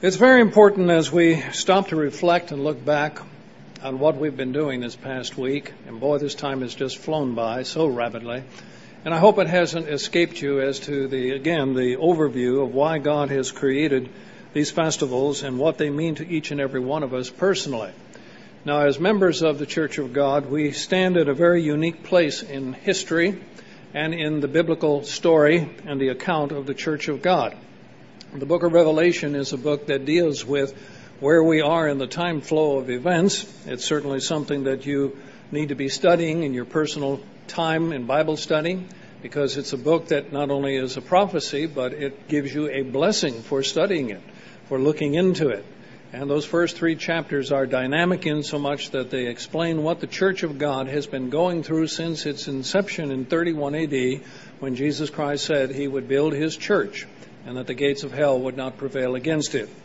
It's very important as we stop to reflect and look back on what we've been doing this past week. And boy, this time has just flown by so rapidly. And I hope it hasn't escaped you as to the overview of why God has created these festivals and what they mean to each and every one of us personally. Now, as members of the Church of God, we stand at a very unique place in history and in the biblical story and the account of the Church of God. The book of Revelation is a book that deals with where we are in the time flow of events. It's certainly something that you need to be studying in your personal time in Bible study, because it's a book that not only is a prophecy, but it gives you a blessing for studying it, for looking into it. And those first 3 chapters are dynamic in so much that they explain what the Church of God has been going through since its inception in 31 AD, when Jesus Christ said he would build his church and that the gates of hell would not prevail against it.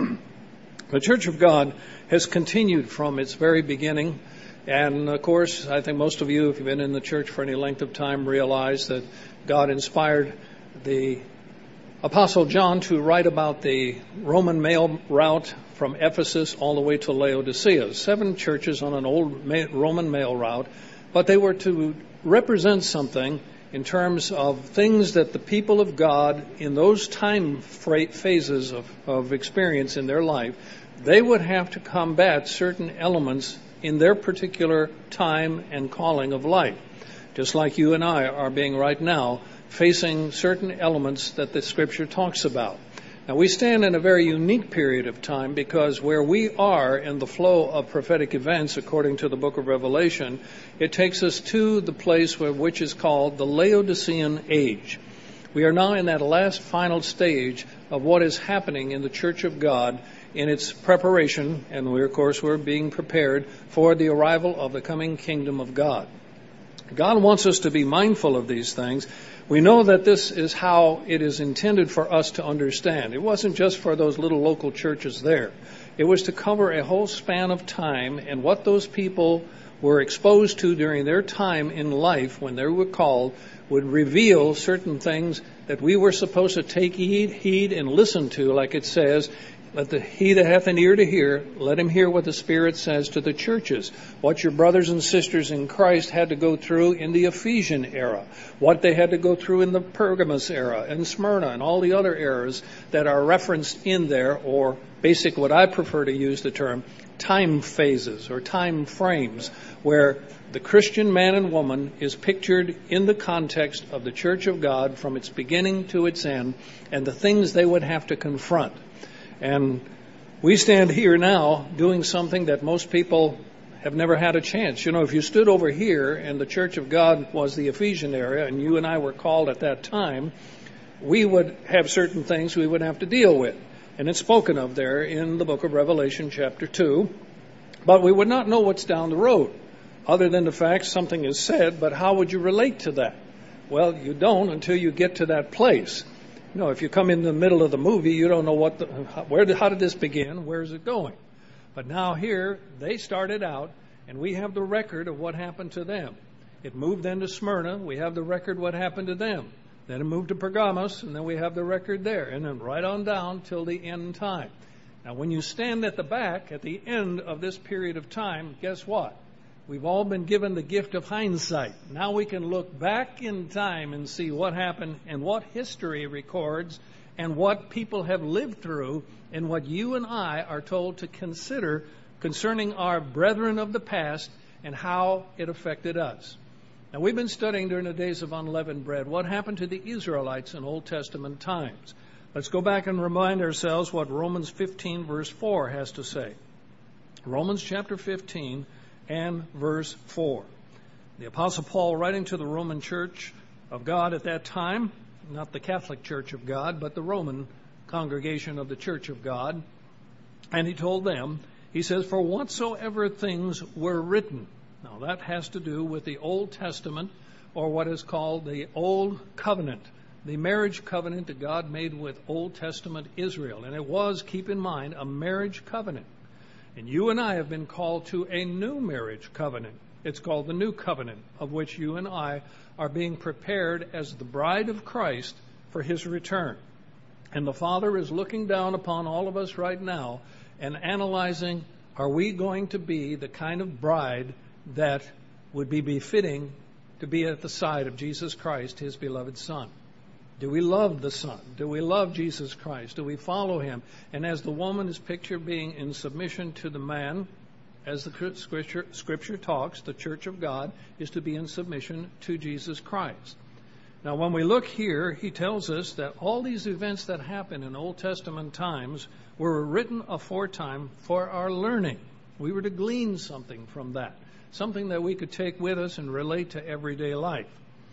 The Church of God has continued from its very beginning. And, of course, I think most of you, if you've been in the church for any length of time, realize that God inspired the Apostle John to write about the Roman mail route from Ephesus all the way to Laodicea. 7 churches on an old Roman mail route, but they were to represent something in terms of things that the people of God in those time phases of experience in their life, they would have to combat certain elements in their particular time and calling of life. Just like you and I are being right now, facing certain elements that the Scripture talks about. Now, we stand in a very unique period of time because where we are in the flow of prophetic events, according to the book of Revelation, it takes us to the place which is called the Laodicean age. We are now in that last final stage of what is happening in the Church of God in its preparation, and we're being prepared for the arrival of the coming kingdom of God. God wants us to be mindful of these things. We know that this is how it is intended for us to understand. It wasn't just for those little local churches there. It was to cover a whole span of time and what those people were exposed to during their time in life when they were called would reveal certain things that we were supposed to take heed and listen to, like it says, he that hath an ear to hear, let him hear what the Spirit says to the churches. What your brothers and sisters in Christ had to go through in the Ephesian era. What they had to go through in the Pergamos era and Smyrna and all the other eras that are referenced in there, or basic, what I prefer to use the term, time phases or time frames, where the Christian man and woman is pictured in the context of the Church of God from its beginning to its end and the things they would have to confront. And we stand here now doing something that most people have never had a chance. You know, if you stood over here and the Church of God was the Ephesian area and you and I were called at that time, we would have certain things we would have to deal with. And it's spoken of there in the book of Revelation chapter 2. But we would not know what's down the road, other than the fact something is said, but how would you relate to that? Well, you don't until you get to that place. You know, if you come in the middle of the movie, you don't know how did this begin? Where is it going? But now here, they started out, and we have the record of what happened to them. It moved then to Smyrna. We have the record what happened to them. Then it moved to Pergamos, and then we have the record there. And then right on down till the end time. Now, when you stand at the back, at the end of this period of time, guess what? We've all been given the gift of hindsight. Now we can look back in time and see what happened and what history records and what people have lived through and what you and I are told to consider concerning our brethren of the past and how it affected us. Now, we've been studying during the days of unleavened bread what happened to the Israelites in Old Testament times. Let's go back and remind ourselves what Romans 15 verse 4 has to say. Romans chapter 15 and verse 4. The Apostle Paul, writing to the Roman Church of God at that time, not the Catholic Church of God, but the Roman congregation of the Church of God, and he told them, he says, for whatsoever things were written. Now that has to do with the Old Testament, or what is called the Old Covenant, the marriage covenant that God made with Old Testament Israel. And it was, keep in mind, a marriage covenant. And you and I have been called to a new marriage covenant. It's called the New Covenant, of which you and I are being prepared as the bride of Christ for his return. And the Father is looking down upon all of us right now and analyzing, are we going to be the kind of bride that would be befitting to be at the side of Jesus Christ, His beloved Son? Do we love the Son? Do we love Jesus Christ? Do we follow Him? And as the woman is pictured being in submission to the man, as the Scripture talks, the church of God is to be in submission to Jesus Christ. Now, when we look here, he tells us that all these events that happen in Old Testament times were written aforetime for our learning. We were to glean something from that, something that we could take with us and relate to everyday life.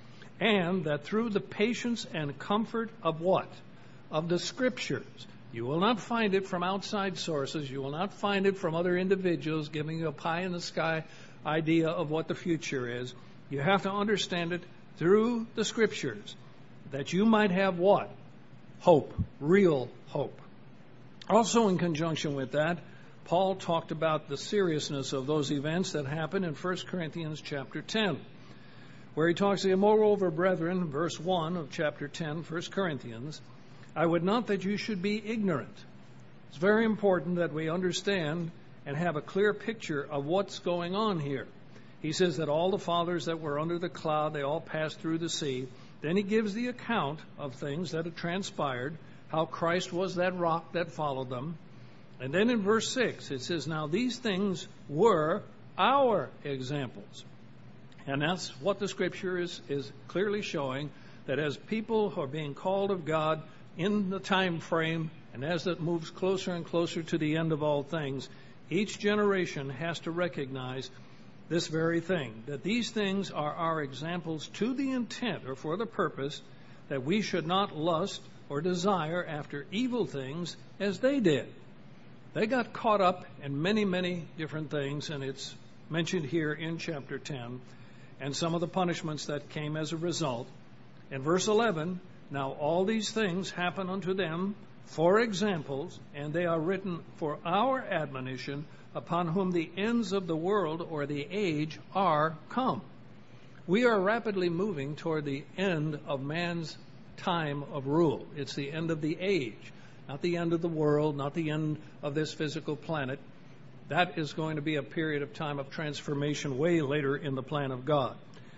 And that through the patience and comfort of what? Of the Scriptures. You will not find it from outside sources. You will not find it from other individuals giving you a pie-in-the-sky idea of what the future is. You have to understand it through the Scriptures, that you might have what? Hope, real hope. Also in conjunction with that, Paul talked about the seriousness of those events that happened in 1 Corinthians chapter 10, where he talks, moreover, brethren, verse 1 of chapter 10, 1 Corinthians, I would not that you should be ignorant. It's very important that we understand and have a clear picture of what's going on here. He says that all the fathers that were under the cloud, they all passed through the sea. Then he gives the account of things that had transpired, how Christ was that rock that followed them. And then in verse 6, it says, now these things were our examples. And that's what the Scripture is clearly showing, that as people who are being called of God in the time frame, and as it moves closer and closer to the end of all things, each generation has to recognize this very thing, that these things are our examples to the intent or for the purpose that we should not lust or desire after evil things as they did. They got caught up in many, many different things, and it's mentioned here in chapter 10, and some of the punishments that came as a result. In verse 11, now all these things happen unto them for examples, and they are written for our admonition, upon whom the ends of the world or the age are come. We are rapidly moving toward the end of man's time of rule. It's the end of the age, not the end of the world, not the end of this physical planet. That is going to be a period of time of transformation way later in the plan of God.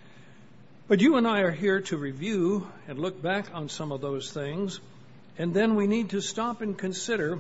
But you and I are here to review and look back on some of those things, and then we need to stop and consider,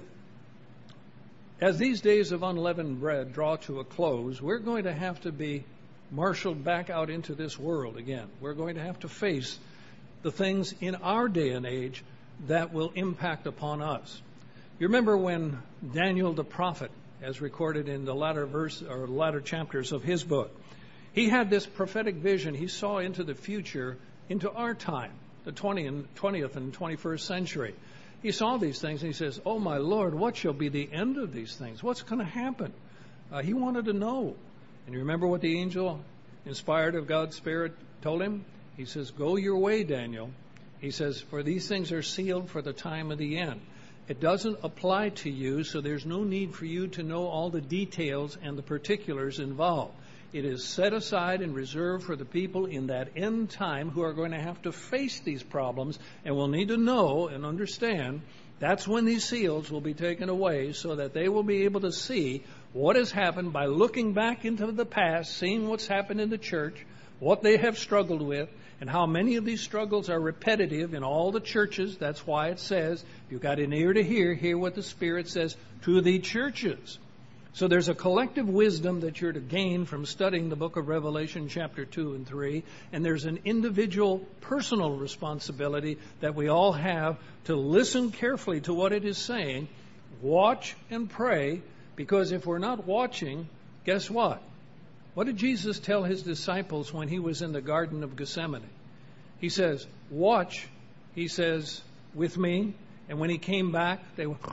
as these days of unleavened bread draw to a close, we're going to have to be marshaled back out into this world again. We're going to have to face the things in our day and age that will impact upon us. You remember when Daniel the prophet, as recorded in the latter chapters of his book, he had this prophetic vision. He saw into the future, into our time, the 20th and 21st century. He saw these things and he says, oh my Lord, what shall be the end of these things? What's going to happen? He wanted to know. And you remember what the angel, inspired of God's Spirit, told him? He says, go your way, Daniel. He says, for these things are sealed for the time of the end. It doesn't apply to you, so there's no need for you to know all the details and the particulars involved. It is set aside and reserved for the people in that end time who are going to have to face these problems and will need to know and understand. That's when these seals will be taken away, so that they will be able to see what has happened by looking back into the past, seeing what's happened in the church, what they have struggled with, and how many of these struggles are repetitive in all the churches. That's why it says, if you've got an ear to hear what the Spirit says to the churches. So there's a collective wisdom that you're to gain from studying the book of Revelation chapter 2 and 3, and there's an individual personal responsibility that we all have to listen carefully to what it is saying, watch and pray, because if we're not watching, guess what? What did Jesus tell his disciples when he was in the Garden of Gethsemane? He says, watch, he says, with me, and when he came back, they were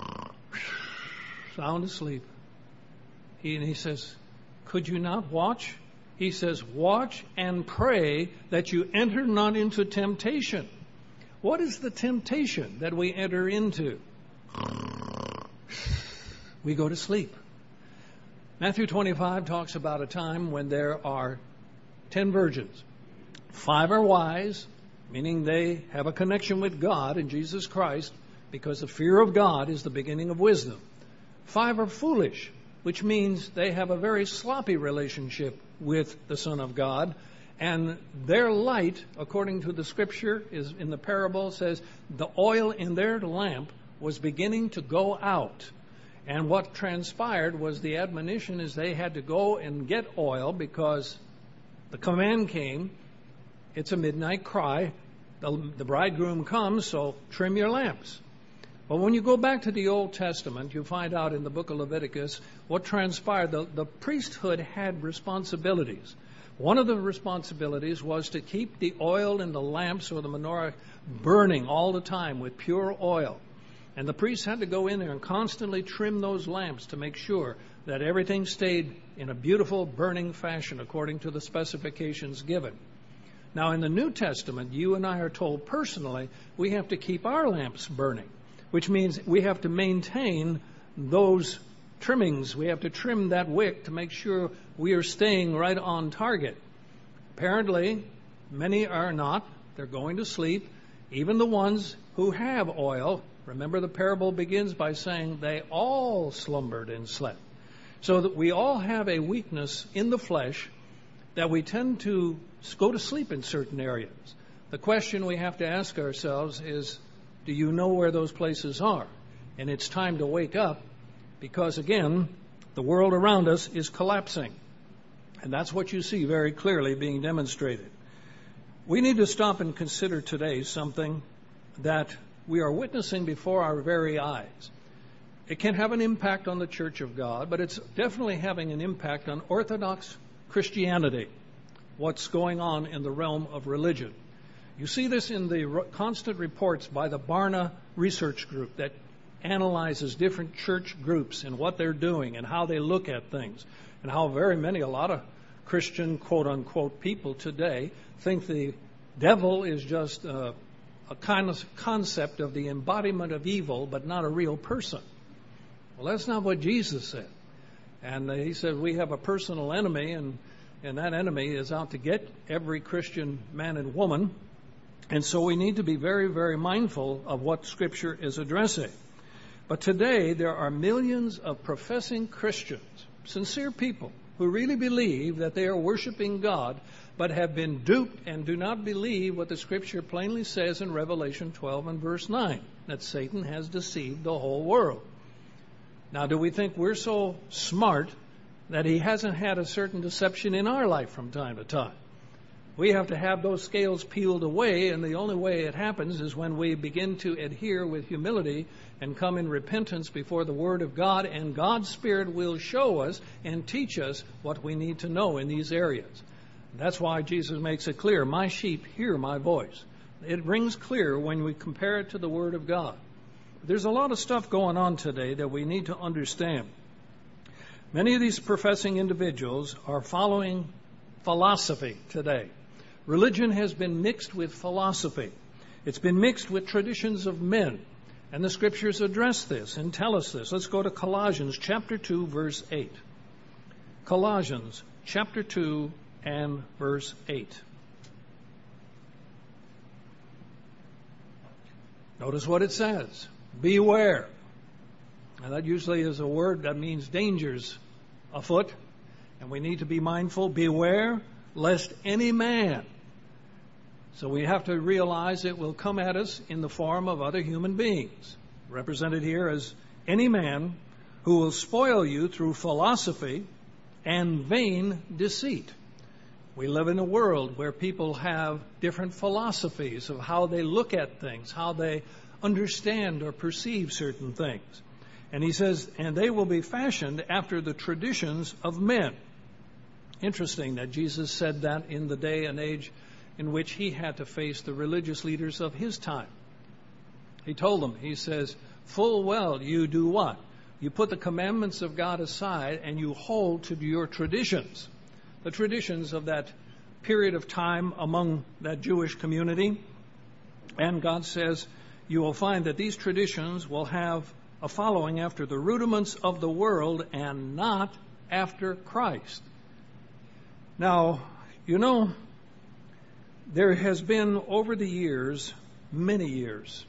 sound asleep. And he says, could you not watch? He says, watch and pray that you enter not into temptation. What is the temptation that we enter into? We go to sleep. Matthew 25 talks about a time when there are 10 virgins. 5 are wise, meaning they have a connection with God and Jesus Christ, because the fear of God is the beginning of wisdom. 5 are foolish, which means they have a very sloppy relationship with the Son of God. And their light, according to the scripture, is in the parable, says the oil in their lamp was beginning to go out. And what transpired was the admonition is they had to go and get oil because the command came, it's a midnight cry, the bridegroom comes, so trim your lamps. But when you go back to the Old Testament, you find out in the book of Leviticus what transpired. The priesthood had responsibilities. One of the responsibilities was to keep the oil in the lamps or the menorah burning all the time with pure oil. And the priests had to go in there and constantly trim those lamps to make sure that everything stayed in a beautiful burning fashion according to the specifications given. Now in the New Testament, you and I are told personally we have to keep our lamps burning, which means we have to maintain those trimmings. We have to trim that wick to make sure we are staying right on target. Apparently, many are not. They're going to sleep. Even the ones who have oil. Remember, the parable begins by saying they all slumbered and slept. So that we all have a weakness in the flesh that we tend to go to sleep in certain areas. The question we have to ask ourselves is, do you know where those places are? And it's time to wake up because, again, the world around us is collapsing. And that's what you see very clearly being demonstrated. We need to stop and consider today something that we are witnessing before our very eyes. It can have an impact on the Church of God, but it's definitely having an impact on Orthodox Christianity, what's going on in the realm of religion. You see this in the constant reports by the Barna Research Group that analyzes different church groups and what they're doing and how they look at things, and how a lot of Christian, quote-unquote, people today think the devil is just a kind of concept of the embodiment of evil, but not a real person. Well, that's not what Jesus said. And he said we have a personal enemy, and that enemy is out to get every Christian man and woman. And so we need to be very, very mindful of what Scripture is addressing. But today there are millions of professing Christians, sincere people, who really believe that they are worshiping God, but have been duped and do not believe what the Scripture plainly says in Revelation 12 and verse 9, that Satan has deceived the whole world. Now, do we think we're so smart that he hasn't had a certain deception in our life from time to time? We have to have those scales peeled away, and the only way it happens is when we begin to adhere with humility and come in repentance before the Word of God, and God's Spirit will show us and teach us what we need to know in these areas. That's why Jesus makes it clear, my sheep hear my voice. It rings clear when we compare it to the Word of God. There's a lot of stuff going on today that we need to understand. Many of these professing individuals are following philosophy today. Religion has been mixed with philosophy. It's been mixed with traditions of men. And the Scriptures address this and tell us this. Let's go to Colossians chapter 2, verse 8. Colossians chapter 2 and verse 8. Notice what it says. Beware. And that usually is a word that means dangers afoot. And we need to be mindful. Beware lest any man. So we have to realize it will come at us in the form of other human beings. Represented here as any man who will spoil you through philosophy and vain deceit. We live in a world where people have different philosophies of how they look at things, how they understand or perceive certain things. And he says, and they will be fashioned after the traditions of men. Interesting that Jesus said that in the day and age in which he had to face the religious leaders of his time. He told them, he says, full well you do what? You put the commandments of God aside and you hold to your traditions. The traditions of that period of time among that Jewish community. And God says, you will find that these traditions will have a following after the rudiments of the world and not after Christ. Now, you know, there has been over the years, many years,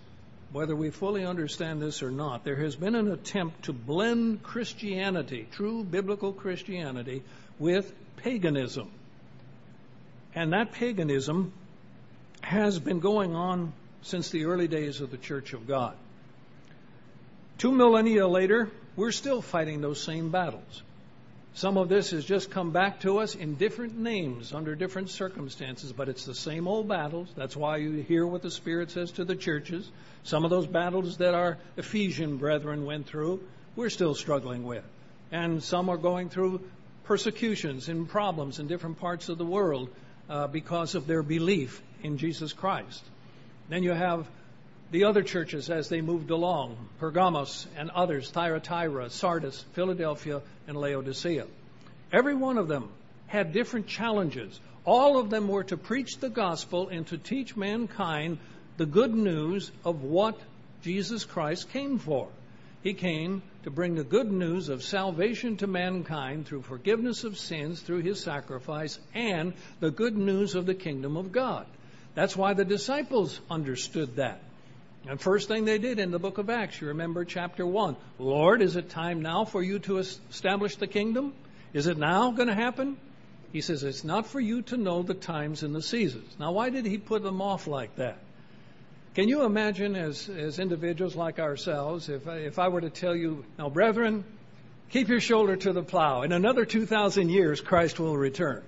whether we fully understand this or not, there has been an attempt to blend Christianity, true biblical Christianity, with paganism. And that paganism has been going on since the early days of the Church of God. 2 millennia later, we're still fighting those same battles. Some of this has just come back to us in different names, under different circumstances, but it's the same old battles. That's why you hear what the Spirit says to the churches. Some of those battles that our Ephesian brethren went through, we're still struggling with. And some are going through persecutions and problems in different parts of the world because of their belief in Jesus Christ. Then you have the other churches as they moved along, Pergamos and others, Thyatira, Sardis, Philadelphia, and Laodicea. Every one of them had different challenges. All of them were to preach the gospel and to teach mankind the good news of what Jesus Christ came for. He came to bring the good news of salvation to mankind through forgiveness of sins, through his sacrifice, and the good news of the kingdom of God. That's why the disciples understood that. And first thing they did in the book of Acts, you remember chapter 1. Lord, is it time now for you to establish the kingdom? Is it now going to happen? He says, it's not for you to know the times and the seasons. Now, why did he put them off like that? Can you imagine as individuals like ourselves, if I were to tell you, now, brethren, keep your shoulder to the plow. In another 2,000 years, Christ will return.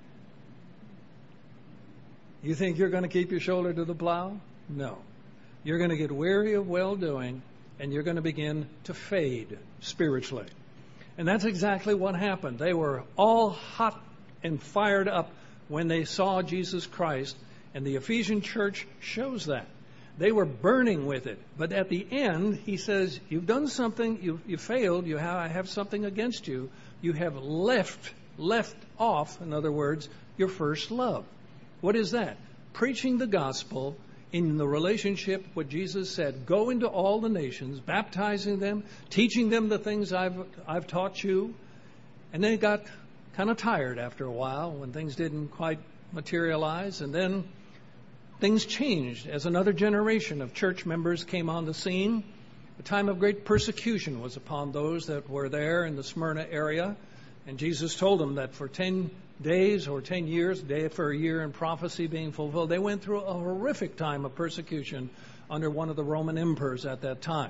You think you're going to keep your shoulder to the plow? No. You're going to get weary of well-doing, and you're going to begin to fade spiritually. And that's exactly what happened. They were all hot and fired up when they saw Jesus Christ, and the Ephesian church shows that. They were burning with it. But at the end, he says, you've done something, you failed, I have something against you. You have left off, in other words, your first love. What is that? Preaching the gospel in the relationship, what Jesus said, go into all the nations, baptizing them, teaching them the things I've taught you. And they got kind of tired after a while when things didn't quite materialize. And then things changed as another generation of church members came on the scene. A time of great persecution was upon those that were there in the Smyrna area. And Jesus told them that for 10 days or 10 years, day for a year in prophecy being fulfilled, they went through a horrific time of persecution under one of the Roman emperors at that time.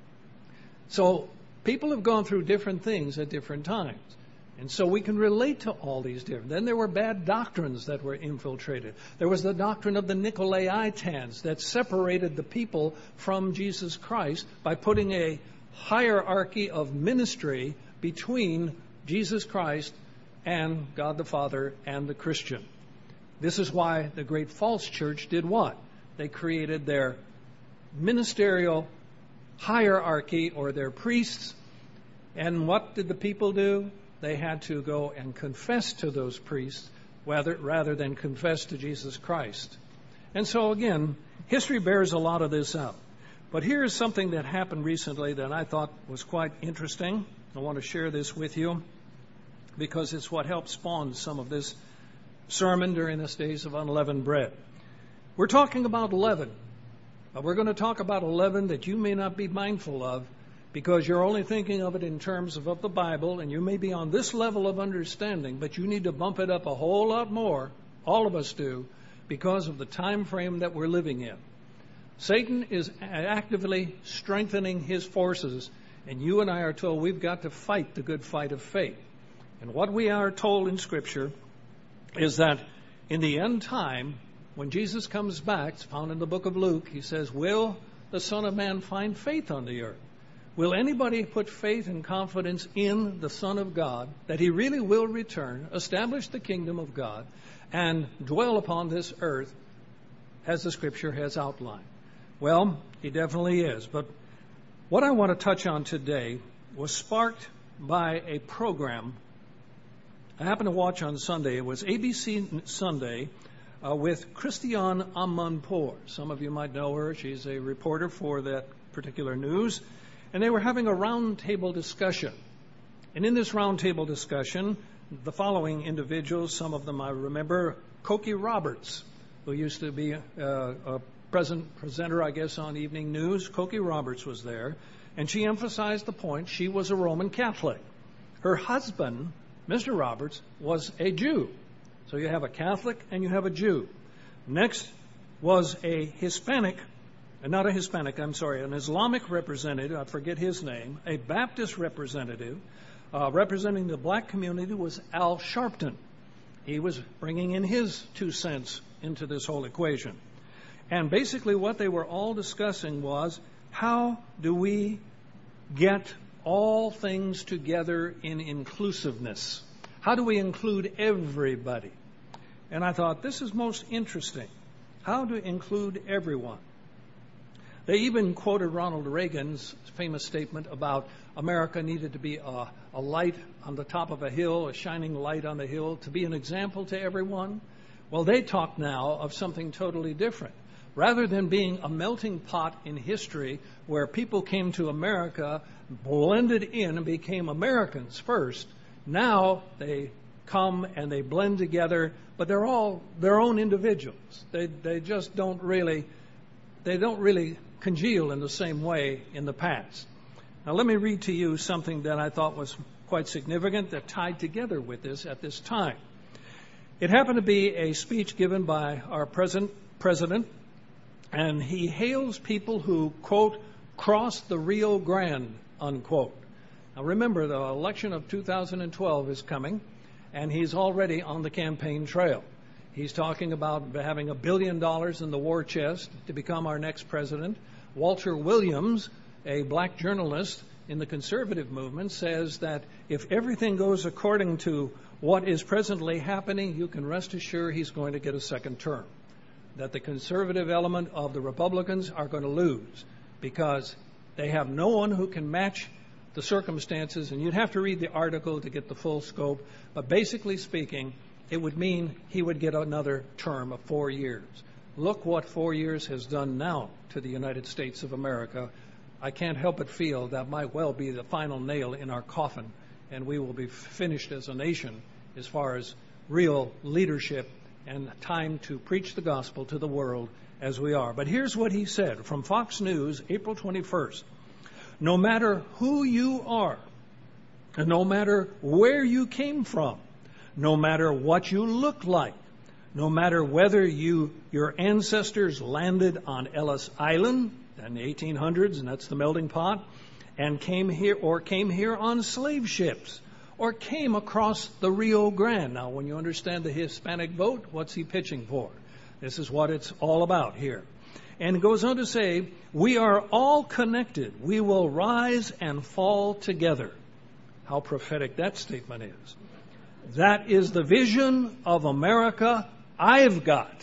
So people have gone through different things at different times. And so we can relate to all these different. Then there were bad doctrines that were infiltrated. There was the doctrine of the Nicolaitans that separated the people from Jesus Christ by putting a hierarchy of ministry between Jesus Christ and God the Father and the Christian. This is why the great false church did what? They created their ministerial hierarchy or their priests. And what did the people do? They had to go and confess to those priests rather than confess to Jesus Christ. And so again, history bears a lot of this out. But here's something that happened recently that I thought was quite interesting. I want to share this with you because it's what helped spawn some of this sermon during this days of unleavened bread. We're talking about leaven, but we're going to talk about a leaven that you may not be mindful of because you're only thinking of it in terms of the Bible, and you may be on this level of understanding, but you need to bump it up a whole lot more, all of us do, because of the time frame that we're living in. Satan is actively strengthening his forces, and you and I are told we've got to fight the good fight of faith. And what we are told in Scripture is that in the end time, when Jesus comes back, it's found in the book of Luke, he says, will the Son of Man find faith on the earth? Will anybody put faith and confidence in the Son of God, that he really will return, establish the kingdom of God, and dwell upon this earth as the Scripture has outlined? Well, he definitely is. But what I want to touch on today was sparked by a program I happened to watch on Sunday. It was ABC Sunday with Christiane Amanpour. Some of you might know her. She's a reporter for that particular news. And they were having a roundtable discussion. And in this roundtable discussion, the following individuals, some of them I remember, Cokie Roberts, who used to be a presenter, I guess, on Evening News, Cokie Roberts, was there, and she emphasized the point she was a Roman Catholic. Her husband, Mr. Roberts, was a Jew. So you have a Catholic and you have a Jew. Next was a Hispanic, not a Hispanic, I'm sorry, an Islamic representative, I forget his name, a Baptist representative, representing the black community was Al Sharpton. He was bringing in his 2 cents into this whole equation. And basically what they were all discussing was, how do we get all things together in inclusiveness? How do we include everybody? And I thought, this is most interesting. How to include everyone. They even quoted Ronald Reagan's famous statement about America needed to be a light on the top of a hill, a shining light on the hill, to be an example to everyone. Well, they talk now of something totally different. Rather than being a melting pot in history where people came to America, blended in and became Americans first, now they come and they blend together, but they're all their own individuals. They just don't really congeal in the same way in the past. Now let me read to you something that I thought was quite significant that tied together with this at this time. It happened to be a speech given by our president, and he hails people who, quote, crossed the Rio Grande, unquote. Now remember, the election of 2012 is coming, and he's already on the campaign trail. He's talking about having $1 billion in the war chest to become our next president. Walter Williams, a black journalist in the conservative movement, says that if everything goes according to what is presently happening, you can rest assured he's going to get a second term. That the conservative element of the Republicans are going to lose because they have no one who can match the circumstances, and you'd have to read the article to get the full scope, but basically speaking, it would mean he would get another term of 4 years. Look what 4 years has done now to the United States of America. I can't help but feel that might well be the final nail in our coffin, and we will be finished as a nation as far as real leadership and time to preach the gospel to the world as we are. But here's what he said from Fox News, April 21st. No matter who you are, and no matter where you came from, no matter what you look like, no matter whether your ancestors landed on Ellis Island in the 1800s, and that's the melting pot, and came here on slave ships, or came across the Rio Grande. Now, when you understand the Hispanic vote, what's he pitching for? This is what it's all about here. And it goes on to say, we are all connected. We will rise and fall together. How prophetic that statement is. That is the vision of America I've got.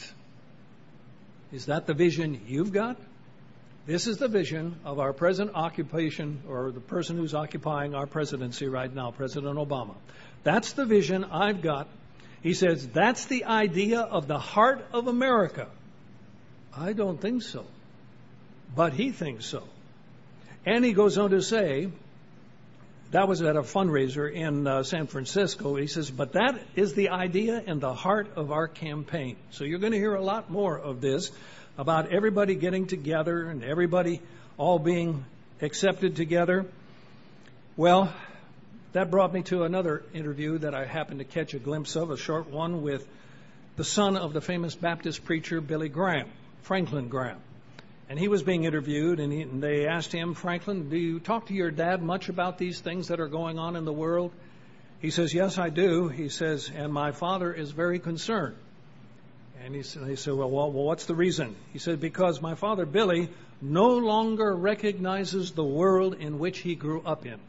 Is that the vision you've got? This is the vision of our present occupation, or the person who's occupying our presidency right now, President Obama. That's the vision I've got. He says, that's the idea of the heart of America. I don't think so. But he thinks so. And he goes on to say, that was at a fundraiser in San Francisco. He says, but that is the idea and the heart of our campaign. So you're going to hear a lot more of this about everybody getting together and everybody all being accepted together. Well, that brought me to another interview that I happened to catch a glimpse of, a short one with the son of the famous Baptist preacher Billy Graham, Franklin Graham. And he was being interviewed, and they asked him, Franklin, do you talk to your dad much about these things that are going on in the world? He says, yes, I do. He says, and my father is very concerned. And they said, well, what's the reason? He said, because my father, Billy, no longer recognizes the world in which he grew up in.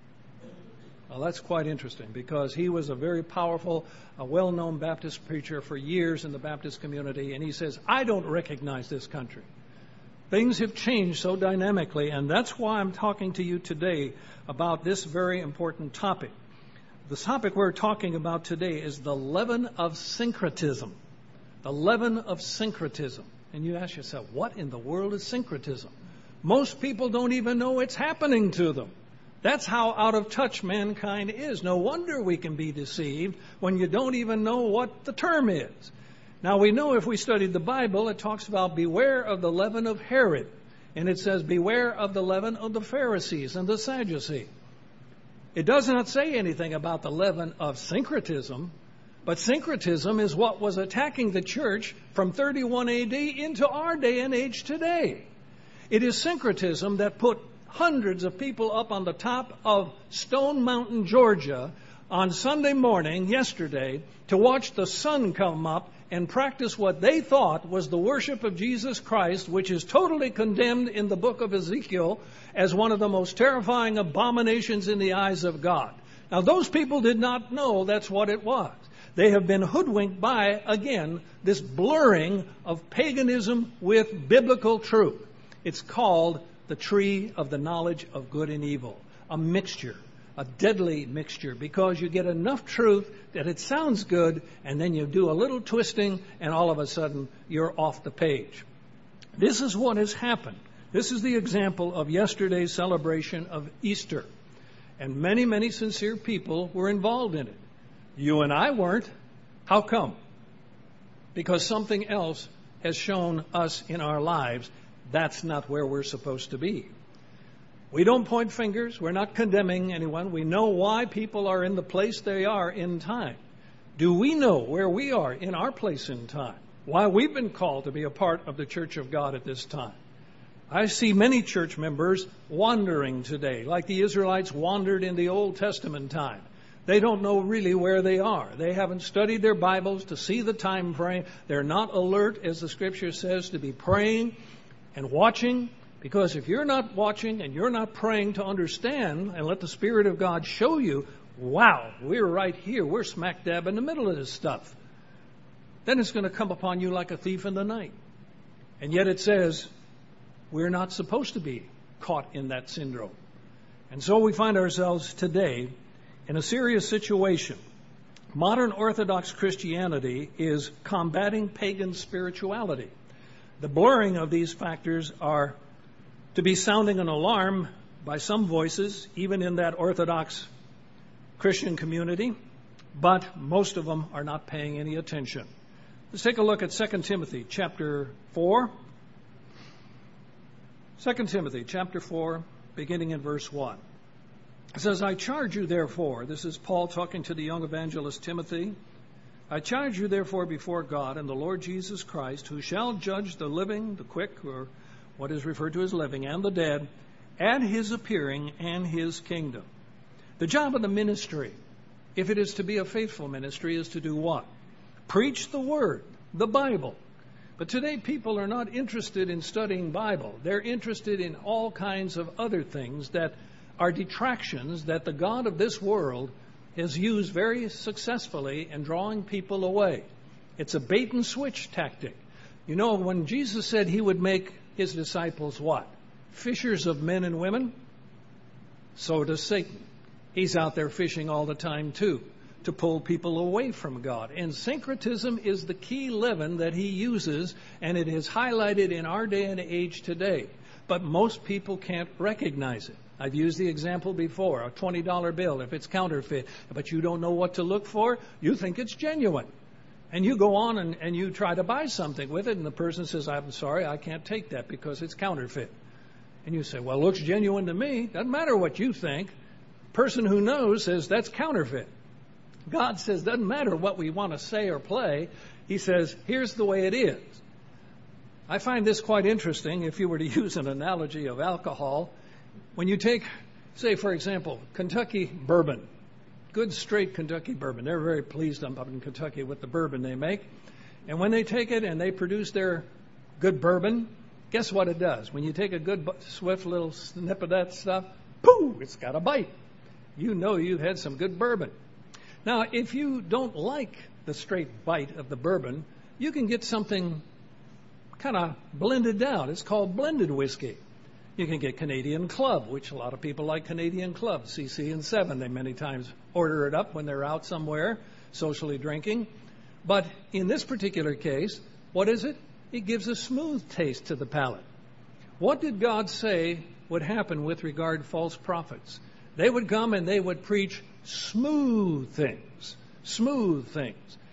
Well, that's quite interesting, because he was a very powerful, a well-known Baptist preacher for years in the Baptist community, and he says, I don't recognize this country. Things have changed so dynamically, and that's why I'm talking to you today about this very important topic. The topic we're talking about today is the leaven of syncretism. The leaven of syncretism. And you ask yourself, what in the world is syncretism? Most people don't even know it's happening to them. That's how out of touch mankind is. No wonder we can be deceived when you don't even know what the term is. Now we know if we studied the Bible, it talks about beware of the leaven of Herod. And it says beware of the leaven of the Pharisees and the Sadducees. It does not say anything about the leaven of syncretism, but syncretism is what was attacking the church from 31 AD into our day and age today. It is syncretism that put hundreds of people up on the top of Stone Mountain, Georgia, on Sunday morning yesterday to watch the sun come up and practice what they thought was the worship of Jesus Christ, which is totally condemned in the book of Ezekiel as one of the most terrifying abominations in the eyes of God. Now, those people did not know that's what it was. They have been hoodwinked by, again, this blurring of paganism with biblical truth. It's called the tree of the knowledge of good and evil, a mixture. A deadly mixture, because you get enough truth that it sounds good, and then you do a little twisting, and all of a sudden you're off the page. This is what has happened. This is the example of yesterday's celebration of Easter. And many, many sincere people were involved in it. You and I weren't. How come? Because something else has shown us in our lives that's not where we're supposed to be. We don't point fingers. We're not condemning anyone. We know why people are in the place they are in time. Do we know where we are in our place in time? Why we've been called to be a part of the church of God at this time? I see many church members wandering today, like the Israelites wandered in the Old Testament time. They don't know really where they are. They haven't studied their Bibles to see the time frame. They're not alert, as the Scripture says, to be praying and watching. Because if you're not watching and you're not praying to understand and let the Spirit of God show you, wow, we're right here. We're smack dab in the middle of this stuff. Then it's going to come upon you like a thief in the night. And yet it says we're not supposed to be caught in that syndrome. And so we find ourselves today in a serious situation. Modern Orthodox Christianity is combating pagan spirituality. The blurring of these factors are to be sounding an alarm by some voices, even in that Orthodox Christian community, but most of them are not paying any attention. Let's take a look at 2 Timothy chapter 4. 2 Timothy chapter 4, beginning in verse 1. It says, I charge you therefore, this is Paul talking to the young evangelist Timothy, I charge you therefore before God and the Lord Jesus Christ, who shall judge the living, the quick, or what is referred to as living, and the dead, at his appearing and his kingdom. The job of the ministry, if it is to be a faithful ministry, is to do what? Preach the Word, the Bible. But today people are not interested in studying Bible. They're interested in all kinds of other things that are detractions that the God of this world has used very successfully in drawing people away. It's a bait and switch tactic. You know, when Jesus said he would make his disciples what? Fishers of men and women? So does Satan. He's out there fishing all the time too, to pull people away from God. And syncretism is the key leaven that he uses, and it is highlighted in our day and age today. But most people can't recognize it. I've used the example before, a $20 bill, if it's counterfeit, but you don't know what to look for, you think it's genuine. And you go on and you try to buy something with it, and the person says, I'm sorry, I can't take that because it's counterfeit. And you say, well, it looks genuine to me. Doesn't matter what you think. Person who knows says, that's counterfeit. God says, doesn't matter what we want to say or play. He says, here's the way it is. I find this quite interesting. If you were to use an analogy of alcohol, when you take, say, for example, Kentucky bourbon, good straight Kentucky bourbon. They're very pleased up in Kentucky with the bourbon they make. And when they take it and they produce their good bourbon, guess what it does? When you take a good swift little snip of that stuff, pooh, it's got a bite. You know you've had some good bourbon. Now, if you don't like the straight bite of the bourbon, you can get something kind of blended down. It's called blended whiskey. You can get Canadian Club, which a lot of people like Canadian Club, CC and 7. They many times order it up when they're out somewhere socially drinking. But in this particular case, what is it? It gives a smooth taste to the palate. What did God say would happen with regard to false prophets? They would come and they would preach smooth things. Smooth things.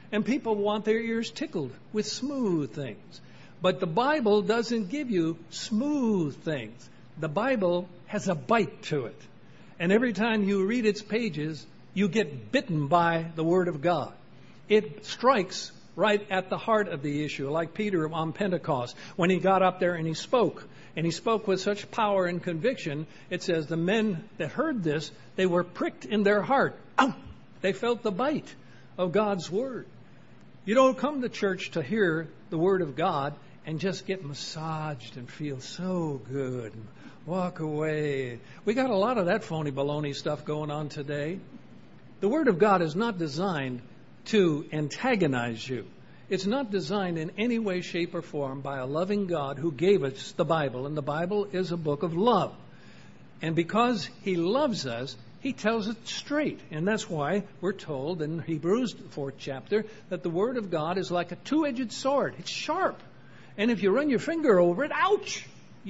And people want their ears tickled with smooth things. But the Bible doesn't give you smooth things. The Bible has a bite to it. And every time you read its pages, you get bitten by the Word of God. It strikes right at the heart of the issue, like Peter on Pentecost, when he got up there and he spoke. And he spoke with such power and conviction, it says the men that heard this, they were pricked in their heart. Ow! They felt the bite of God's Word. You don't come to church to hear the Word of God and just get massaged and feel so good and walk away. We got a lot of that phony baloney stuff going on today. The Word of God is not designed to antagonize you. It's not designed in any way, shape, or form by a loving God who gave us the Bible. And the Bible is a book of love. And because He loves us, He tells it straight. And that's why we're told in Hebrews 4th chapter that the Word of God is like a two-edged sword. It's sharp. And if you run your finger over it, ouch!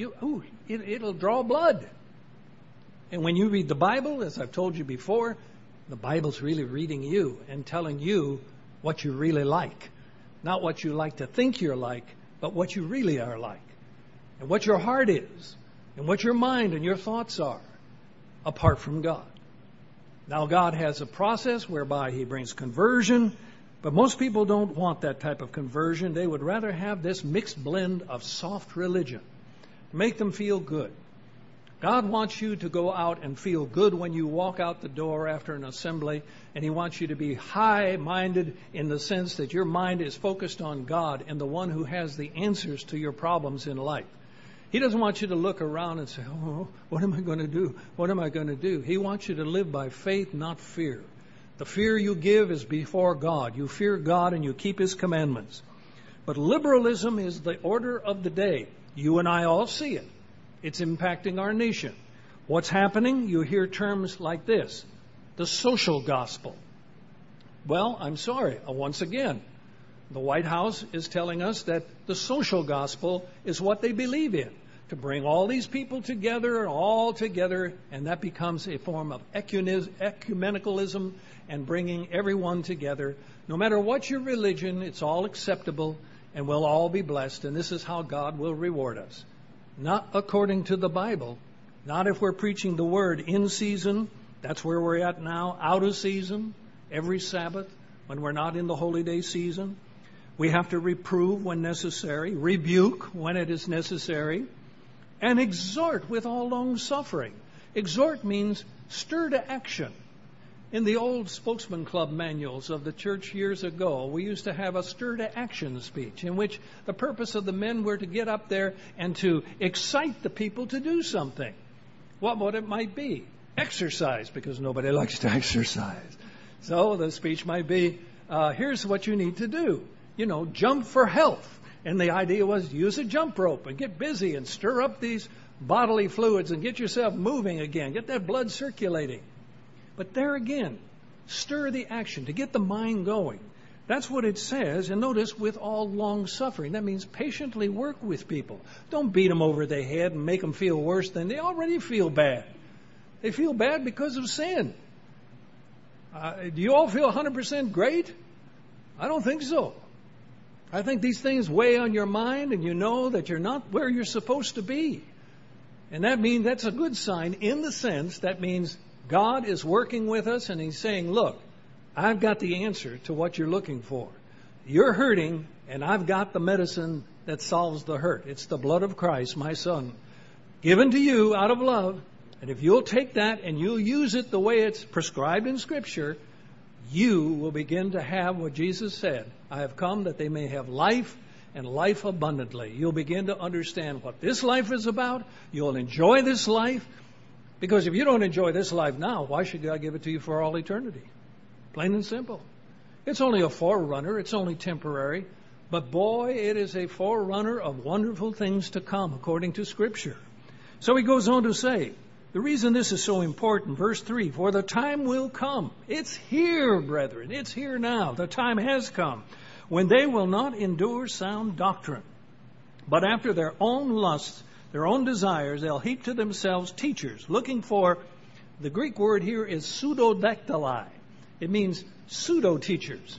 It'll draw blood. And when you read the Bible, as I've told you before, the Bible's really reading you and telling you what you really like. Not what you like to think you're like, but what you really are like. And what your heart is. And what your mind and your thoughts are apart from God. Now, God has a process whereby He brings conversion, but most people don't want that type of conversion. They would rather have this mixed blend of soft religion to make them feel good. God wants you to go out and feel good when you walk out the door after an assembly, and He wants you to be high-minded in the sense that your mind is focused on God and the one who has the answers to your problems in life. He doesn't want you to look around and say, oh, what am I going to do? What am I going to do? He wants you to live by faith, not fear. The fear you give is before God. You fear God and you keep His commandments. But liberalism is the order of the day. You and I all see it. It's impacting our nation. What's happening? You hear terms like this, the social gospel. Well, I'm sorry. Once again, the White House is telling us that the social gospel is what they believe in, to bring all these people together, and that becomes a form of ecumenicalism and bringing everyone together. No matter what your religion, it's all acceptable, and we'll all be blessed, and this is how God will reward us. Not according to the Bible. Not if we're preaching the Word in season. That's where we're at now. Out of season. Every Sabbath. When we're not in the holy day season. We have to reprove when necessary. Rebuke when it is necessary. And exhort with all long suffering. Exhort means stir to action. In the old Spokesman Club manuals of the church years ago, we used to have a stir to action speech in which the purpose of the men were to get up there and to excite the people to do something. What it might be? Exercise, because nobody likes to exercise. So the speech might be, here's what you need to do. Jump for health. And the idea was use a jump rope and get busy and stir up these bodily fluids and get yourself moving again. Get that blood circulating. But there again, stir the action to get the mind going. That's what it says. And notice, with all long suffering. That means patiently work with people. Don't beat them over the head and make them feel worse than they already feel bad. They feel bad because of sin. Do you all feel 100% great? I don't think so. I think these things weigh on your mind and you know that you're not where you're supposed to be. And that's a good sign in the sense that means God is working with us and He's saying, look, I've got the answer to what you're looking for. You're hurting and I've got the medicine that solves the hurt. It's the blood of Christ, my Son, given to you out of love. And if you'll take that and you'll use it the way it's prescribed in Scripture, you will begin to have what Jesus said. I have come that they may have life and life abundantly. You'll begin to understand what this life is about. You'll enjoy this life. Because if you don't enjoy this life now, why should God give it to you for all eternity? Plain and simple. It's only a forerunner. It's only temporary. But boy, it is a forerunner of wonderful things to come, according to Scripture. So he goes on to say, the reason this is so important, verse 3, for the time will come. It's here, brethren. It's here now. The time has come when they will not endure sound doctrine, but after their own lusts, their own desires, they'll heap to themselves teachers, looking for, the Greek word here is pseudodactyli. It means pseudo-teachers,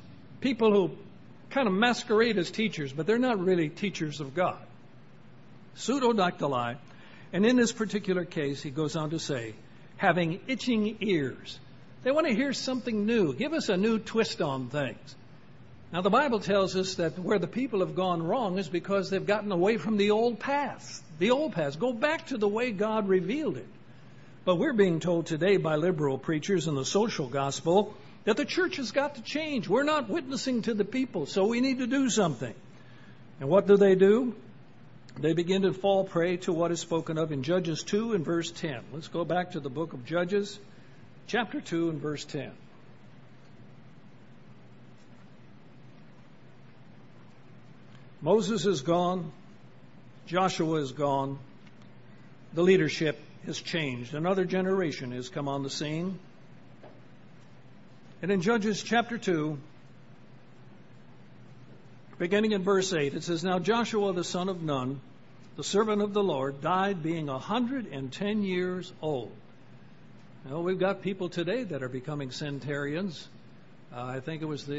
people who kind of masquerade as teachers, but they're not really teachers of God. Pseudodactyli, and in this particular case, he goes on to say, having itching ears. They want to hear something new. Give us a new twist on things. Now, the Bible tells us that where the people have gone wrong is because they've gotten away from the old paths. The old paths. Go back to the way God revealed it. But we're being told today by liberal preachers in the social gospel that the church has got to change. We're not witnessing to the people, so we need to do something. And what do? They begin to fall prey to what is spoken of in Judges 2 and verse 10. Let's go back to the book of Judges, chapter 2 and verse 10. Moses is gone. Joshua is gone. The leadership has changed. Another generation has come on the scene. And in Judges chapter 2, beginning in verse 8, it says, Now Joshua the son of Nun, the servant of the Lord, died being 110 years old. Now, we've got people today that are becoming centenarians. I think it was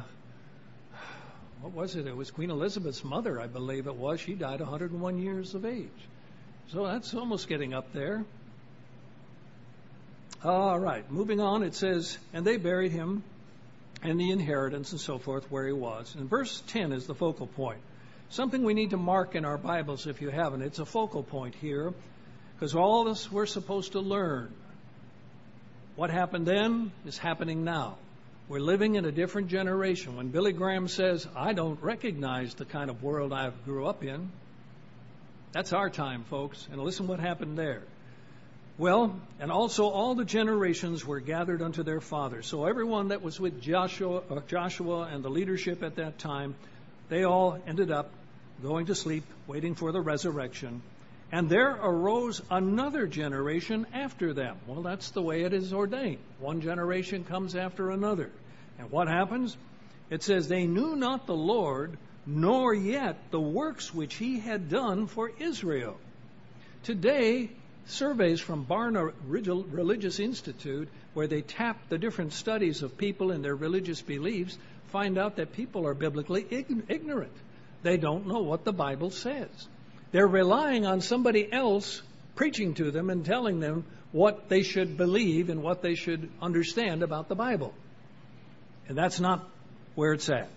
what was it? It was Queen Elizabeth's mother, I believe it was. She died 101 years of age. So that's almost getting up there. All right, moving on, it says, and they buried him and the inheritance and so forth where he was. And verse 10 is the focal point. Something we need to mark in our Bibles if you haven't. It's a focal point here because all this we're supposed to learn. What happened then is happening now. We're living in a different generation. When Billy Graham says, I don't recognize the kind of world I grew up in, that's our time, folks. And listen what happened there. Well, and also all the generations were gathered unto their fathers. So everyone that was with Joshua and the leadership at that time, they all ended up going to sleep, waiting for the resurrection. And there arose another generation after them. Well, that's the way it is ordained. One generation comes after another. And what happens? It says, they knew not the Lord, nor yet the works which he had done for Israel. Today, surveys from Barna Religious Institute, where they tap the different studies of people and their religious beliefs, find out that people are biblically ignorant. They don't know what the Bible says. They're relying on somebody else preaching to them and telling them what they should believe and what they should understand about the Bible. And that's not where it's at.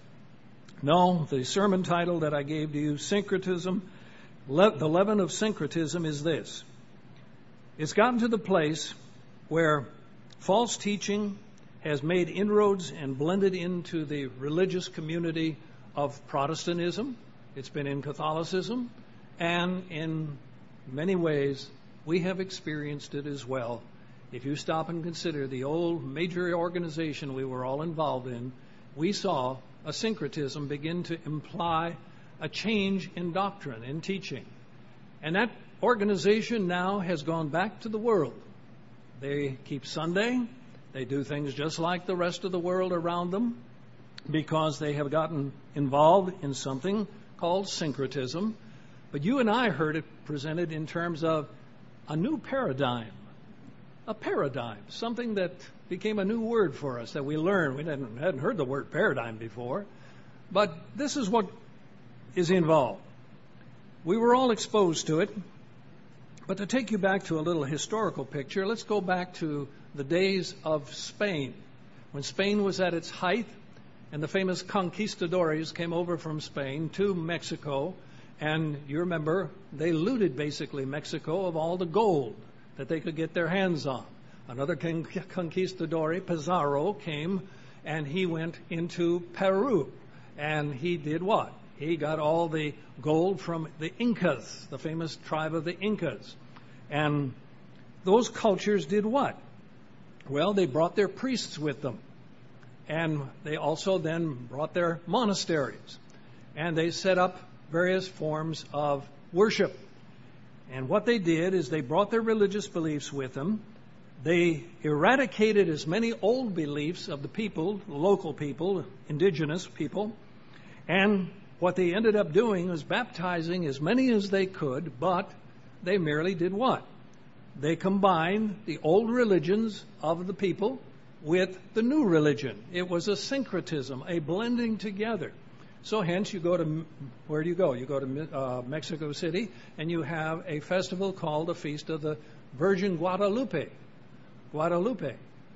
No, the sermon title that I gave to you, Syncretism, the leaven of syncretism is this. It's gotten to the place where false teaching has made inroads and blended into the religious community of Protestantism. It's been in Catholicism. And in many ways, we have experienced it as well. If you stop and consider the old major organization we were all involved in, we saw a syncretism begin to imply a change in doctrine, in teaching. And that organization now has gone back to the world. They keep Sunday. They do things just like the rest of the world around them because they have gotten involved in something called syncretism. But you and I heard it presented in terms of a new paradigm. A paradigm, something that became a new word for us that we learned. We hadn't heard the word paradigm before. But this is what is involved. We were all exposed to it. But to take you back to a little historical picture, let's go back to the days of Spain. When Spain was at its height and the famous conquistadores came over from Spain to Mexico. And you remember, they looted basically Mexico of all the gold that they could get their hands on. Another conquistador, Pizarro, came and he went into Peru. And he did what? He got all the gold from the Incas, the famous tribe of the Incas. And those cultures did what? Well, they brought their priests with them. And they also then brought their monasteries. And they set up various forms of worship. And what they did is they brought their religious beliefs with them. They eradicated as many old beliefs of the people, local people, indigenous people. And what they ended up doing was baptizing as many as they could, but they merely did what? They combined the old religions of the people with the new religion. It was a syncretism, a blending together. So hence you go to, where do you go? You go to Mexico City, and you have a festival called the Feast of the Virgin Guadalupe. Guadalupe.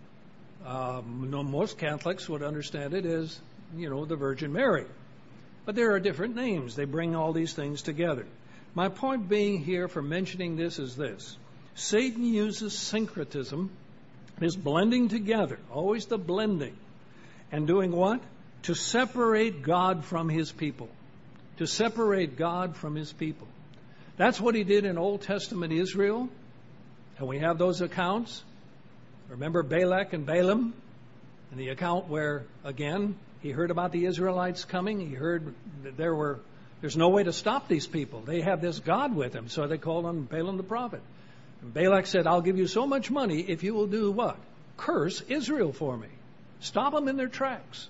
Most Catholics would understand it as, the Virgin Mary. But there are different names. They bring all these things together. My point being here for mentioning this is this. Satan uses syncretism, this blending together, always the blending, and doing what? To separate God from His people. To separate God from His people. That's what he did in Old Testament Israel. And we have those accounts. Remember Balak and Balaam? And the account where, again, he heard about the Israelites coming. He heard that there's no way to stop these people. They have this God with them. So they called on Balaam the prophet. And Balak said, I'll give you so much money if you will do what? Curse Israel for me. Stop them in their tracks.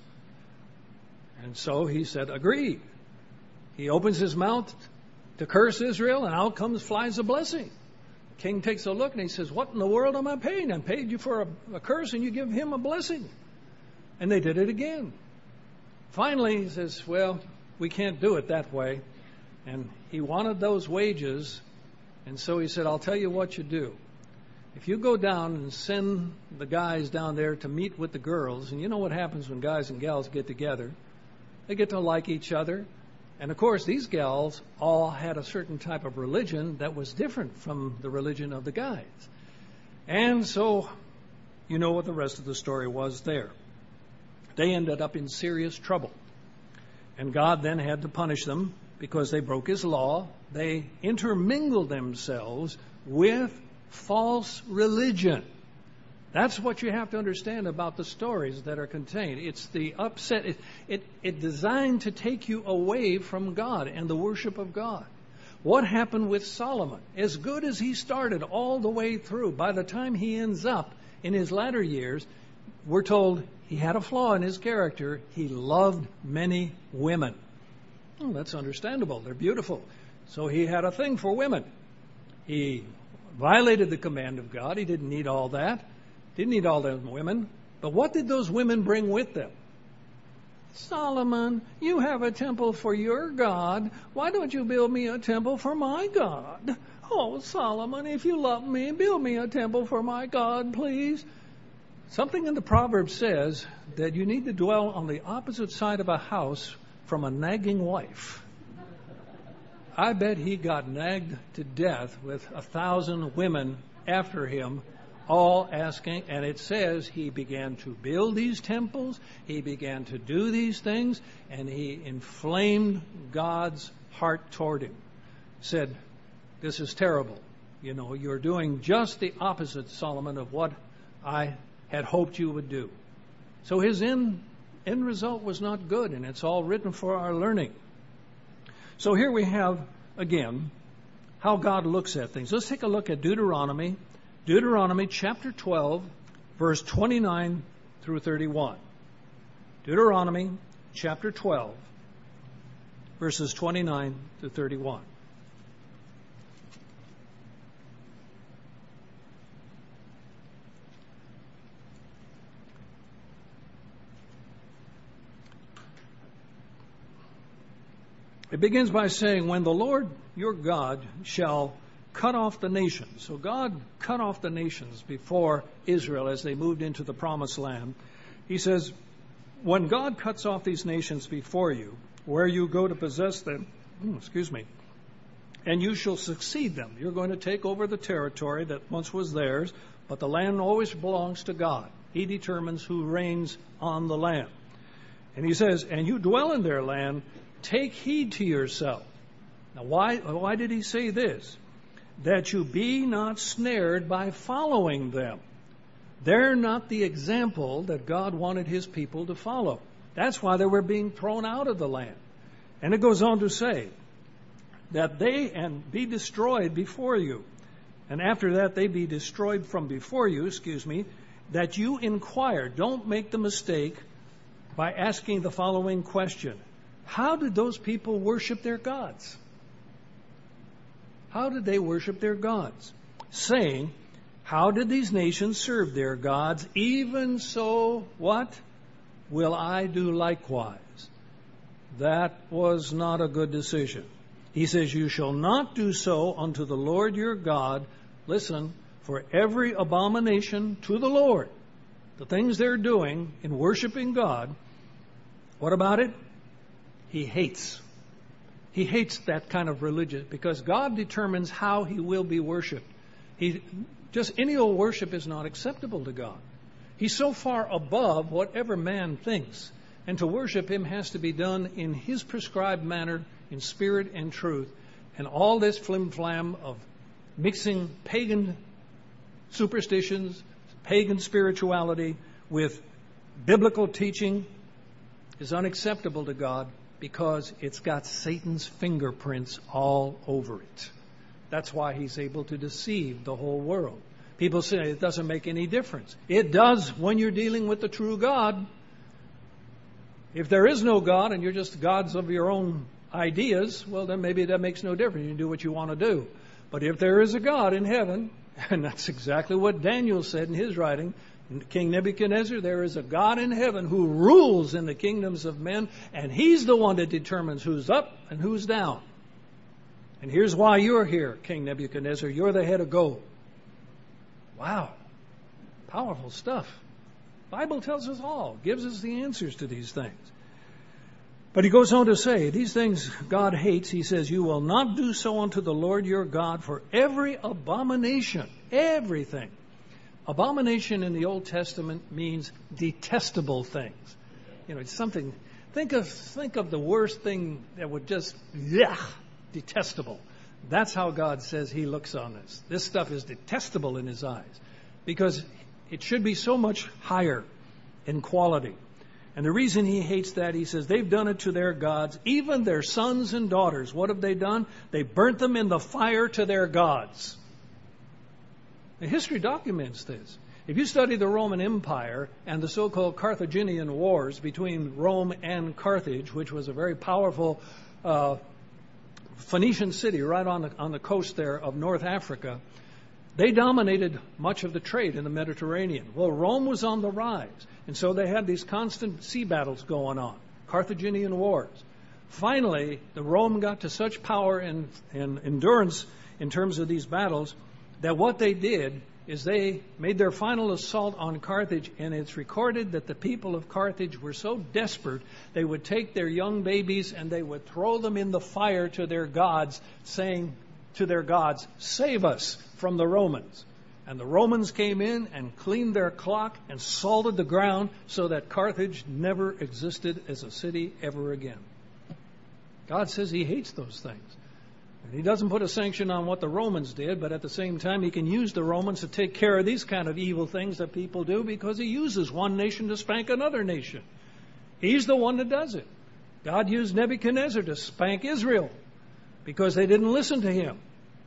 And so he said, agreed. He opens his mouth to curse Israel, and out flies a blessing. The king takes a look, and he says, what in the world am I paying? I paid you for a curse, and you give him a blessing. And they did it again. Finally, he says, well, we can't do it that way. And he wanted those wages, and so he said, I'll tell you what you do. If you go down and send the guys down there to meet with the girls, and you know what happens when guys and gals get together, they get to like each other. And of course, these gals all had a certain type of religion that was different from the religion of the guys. And so, you know what the rest of the story was there. They ended up in serious trouble. And God then had to punish them because they broke His law. They intermingled themselves with false religion. That's what you have to understand about the stories that are contained. It's the upset. It's designed to take you away from God and the worship of God. What happened with Solomon? As good as he started all the way through, by the time he ends up in his latter years, we're told he had a flaw in his character. He loved many women. Oh, that's understandable. They're beautiful. So he had a thing for women. He violated the command of God. He didn't need all that. Didn't need all those women. But what did those women bring with them? Solomon, you have a temple for your God. Why don't you build me a temple for my God? Oh, Solomon, if you love me, build me a temple for my God, please. Something in the Proverbs says that you need to dwell on the opposite side of a house from a nagging wife. I bet he got nagged to death with 1,000 women after him, all asking, and it says he began to build these temples, he began to do these things, and he inflamed God's heart toward him. Said, this is terrible. You're doing just the opposite, Solomon, of what I had hoped you would do. So his end result was not good, and it's all written for our learning. So here we have, again, how God looks at things. Let's take a look at Deuteronomy chapter 12, verse 29 through 31. Deuteronomy chapter 12, verses 29 to 31. It begins by saying, when the Lord your God shall cut off the nations. So God cut off the nations before Israel as they moved into the promised land. He says, when God cuts off these nations before you, where you go to possess them, and you shall succeed them. You're going to take over the territory that once was theirs, but the land always belongs to God. He determines who reigns on the land. And he says, and you dwell in their land, take heed to yourself. Now, why did he say this? That you be not snared by following them. They're not the example that God wanted His people to follow. That's why they were being thrown out of the land. And it goes on to say that they and be destroyed before you. And after that, they be destroyed from before you, that you inquire. Don't make the mistake by asking the following question. How did those people worship their gods? How did they worship their gods? Saying, How did these nations serve their gods? Even so, what? Will I do likewise? That was not a good decision. He says, you shall not do so unto the Lord your God. Listen, for every abomination to the Lord, the things they're doing in worshiping God, what about it? He hates. He hates that kind of religion because God determines how He will be worshipped. Just any old worship is not acceptable to God. He's so far above whatever man thinks. And to worship Him has to be done in His prescribed manner, in spirit and truth. And all this flim-flam of mixing pagan superstitions, pagan spirituality with biblical teaching is unacceptable to God because it's got Satan's fingerprints all over it. That's why he's able to deceive the whole world. People say it doesn't make any difference. It does when you're dealing with the true God. If there is no God and you're just gods of your own ideas, well, then maybe that makes no difference. You do what you want to do. But if there is a God in heaven, and that's exactly what Daniel said in his writing, King Nebuchadnezzar, there is a God in heaven who rules in the kingdoms of men, and He's the one that determines who's up and who's down. And here's why you're here, King Nebuchadnezzar. You're the head of gold. Wow. Powerful stuff. The Bible tells us all, gives us the answers to these things. But he goes on to say, these things God hates. He says, you will not do so unto the Lord your God, for every abomination, everything. Abomination in the Old Testament means detestable things. It's something, think of the worst thing that would just, detestable. That's how God says He looks on this. This stuff is detestable in His eyes because it should be so much higher in quality. And the reason He hates that, He says, they've done it to their gods, even their sons and daughters. What have they done? They burnt them in the fire to their gods. The history documents this. If you study the Roman Empire and the so-called Carthaginian wars between Rome and Carthage, which was a very powerful Phoenician city right on the coast there of North Africa, they dominated much of the trade in the Mediterranean. Well, Rome was on the rise, and so they had these constant sea battles going on, Carthaginian wars. Finally, the Rome got to such power and endurance in terms of these battles that what they did is they made their final assault on Carthage, and it's recorded that the people of Carthage were so desperate they would take their young babies and they would throw them in the fire to their gods, saying to their gods, save us from the Romans. And the Romans came in and cleaned their clock and salted the ground so that Carthage never existed as a city ever again. God says He hates those things. He doesn't put a sanction on what the Romans did, but at the same time, He can use the Romans to take care of these kind of evil things that people do because He uses one nation to spank another nation. He's the one that does it. God used Nebuchadnezzar to spank Israel because they didn't listen to Him.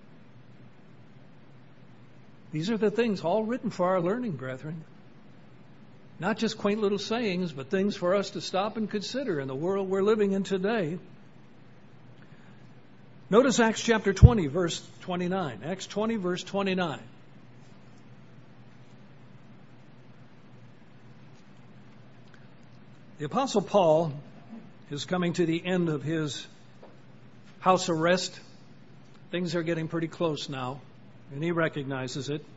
These are the things all written for our learning, brethren. Not just quaint little sayings, but things for us to stop and consider in the world we're living in today. Notice Acts chapter 20, verse 29. Acts 20, verse 29. The Apostle Paul is coming to the end of his house arrest. Things are getting pretty close now, and he recognizes it.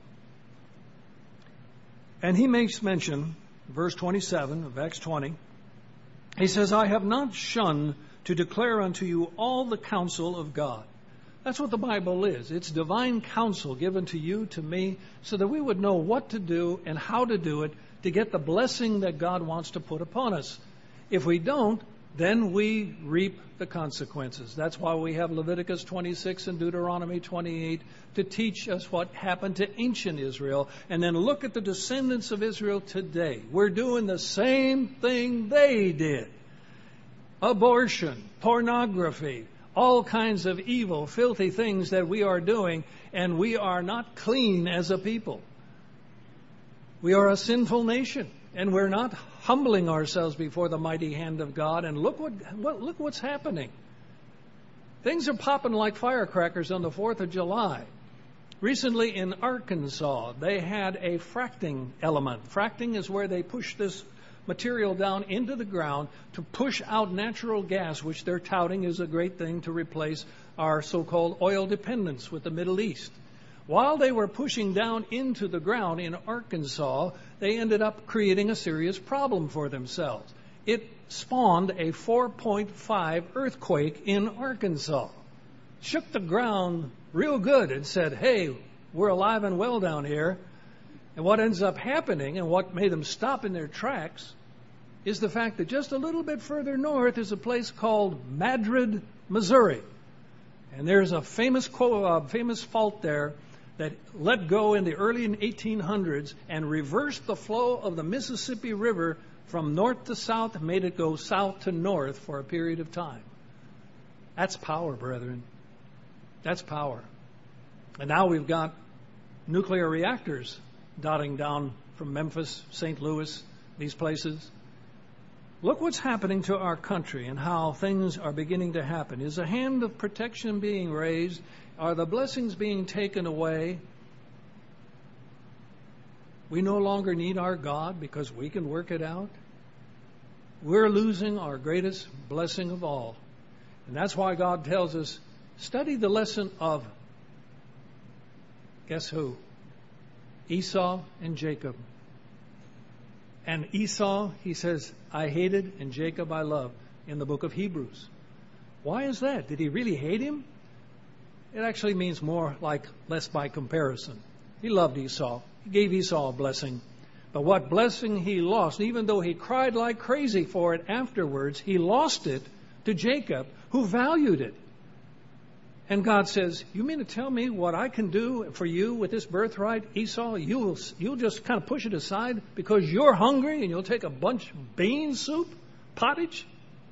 And he makes mention, verse 27 of Acts 20, he says, I have not shunned to declare unto you all the counsel of God. That's what the Bible is. It's divine counsel given to you, to me, so that we would know what to do and how to do it to get the blessing that God wants to put upon us. If we don't, then we reap the consequences. That's why we have Leviticus 26 and Deuteronomy 28 to teach us what happened to ancient Israel. And then look at the descendants of Israel today. We're doing the same thing they did. Abortion, pornography, all kinds of evil, filthy things that we are doing, and we are not clean as a people. We are a sinful nation, and we're not humbling ourselves before the mighty hand of God. And look what's happening. Things are popping like firecrackers on the 4th of July. Recently in Arkansas, they had a fracking element. Fracking is where they push this material down into the ground to push out natural gas, which they're touting is a great thing to replace our so-called oil dependence with the Middle East. While they were pushing down into the ground in Arkansas, they ended up creating a serious problem for themselves. It spawned a 4.5 earthquake in Arkansas. Shook the ground real good and said, hey, we're alive and well down here. And what ends up happening and what made them stop in their tracks is the fact that just a little bit further north is a place called Madrid, Missouri. And there's a famous fault there that let go in the early 1800s and reversed the flow of the Mississippi River from north to south, made it go south to north for a period of time. That's power, brethren. That's power. And now we've got nuclear reactors dotting down from Memphis, St. Louis, these places. Look what's happening to our country and how things are beginning to happen. Is a hand of protection being raised? Are the blessings being taken away? We no longer need our God because we can work it out. We're losing our greatest blessing of all. And that's why God tells us, study the lesson of, guess who? Esau and Jacob. And Esau, he says, I hated, and Jacob I loved, in the book of Hebrews. Why is that? Did he really hate him? It actually means more like less by comparison. He loved Esau. He gave Esau a blessing. But what blessing he lost, even though he cried like crazy for it afterwards, he lost it to Jacob, who valued it. And God says, you mean to tell me what I can do for you with this birthright, Esau? You'll just kind of push it aside because you're hungry and you'll take a bunch of bean soup, pottage?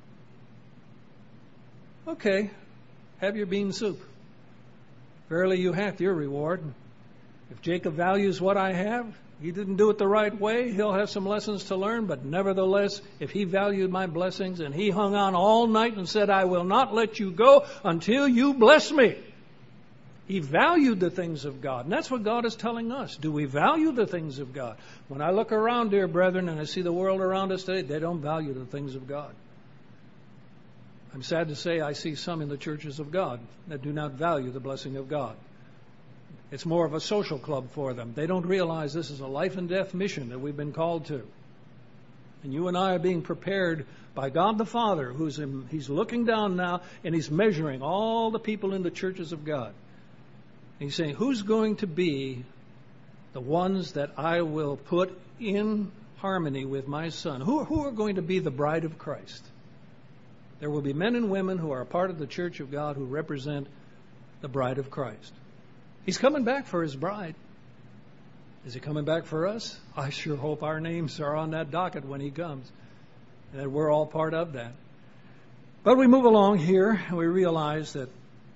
Okay, have your bean soup. Verily you hath your reward. If Jacob values what I have, he didn't do it the right way. He'll have some lessons to learn, but nevertheless, if he valued my blessings and he hung on all night and said, I will not let you go until you bless me. He valued the things of God. And that's what God is telling us. Do we value the things of God? When I look around, dear brethren, and I see the world around us today, they don't value the things of God. I'm sad to say I see some in the churches of God that do not value the blessing of God. It's more of a social club for them. They don't realize this is a life and death mission that we've been called to. And you and I are being prepared by God the Father, He's looking down now and He's measuring all the people in the churches of God. And He's saying, who's going to be the ones that I will put in harmony with my Son? Who are going to be the bride of Christ? There will be men and women who are a part of the church of God who represent the bride of Christ. He's coming back for His bride. Is He coming back for us? I sure hope our names are on that docket when He comes, and that we're all part of that. But we move along here, and we realize that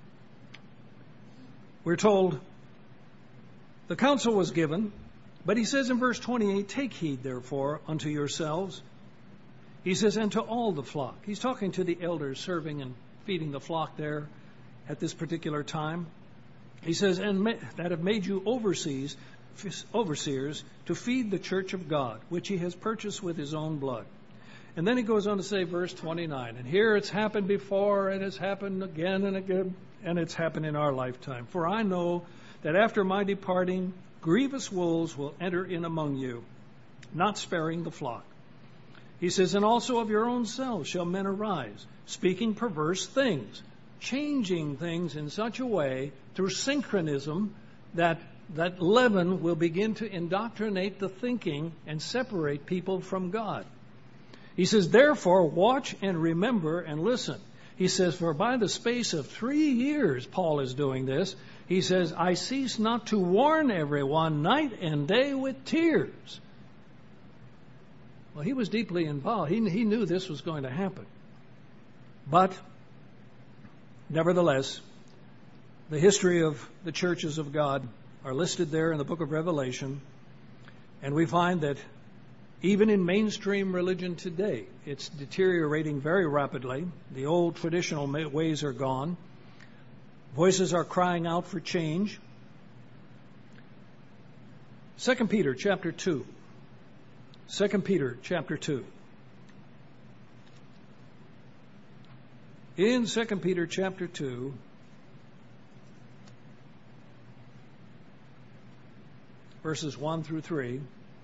we're told the counsel was given, but He says in verse 28, take heed, therefore, unto yourselves. He says, and to all the flock. He's talking to the elders serving and feeding the flock there at this particular time. He says, and that have made you overseers to feed the church of God, which He has purchased with His own blood. And then he goes on to say, verse 29, and here it's happened before, and it's happened again and again, and it's happened in our lifetime. For I know that after my departing, grievous wolves will enter in among you, not sparing the flock. He says, and also of your own selves shall men arise, speaking perverse things, changing things in such a way through synchronism that leaven will begin to indoctrinate the thinking and separate people from God. He says, therefore, watch and remember and listen. He says, for by the space of 3 years, Paul is doing this. He says, I cease not to warn everyone night and day with tears. Well, he was deeply involved. He knew this was going to happen. But nevertheless, the history of the churches of God are listed there in the book of Revelation. And we find that even in mainstream religion today, it's deteriorating very rapidly. The old traditional ways are gone. Voices are crying out for change. 2 Peter chapter 2. 2 Peter chapter 2. In 2 Peter chapter 2, verses 1 through 3,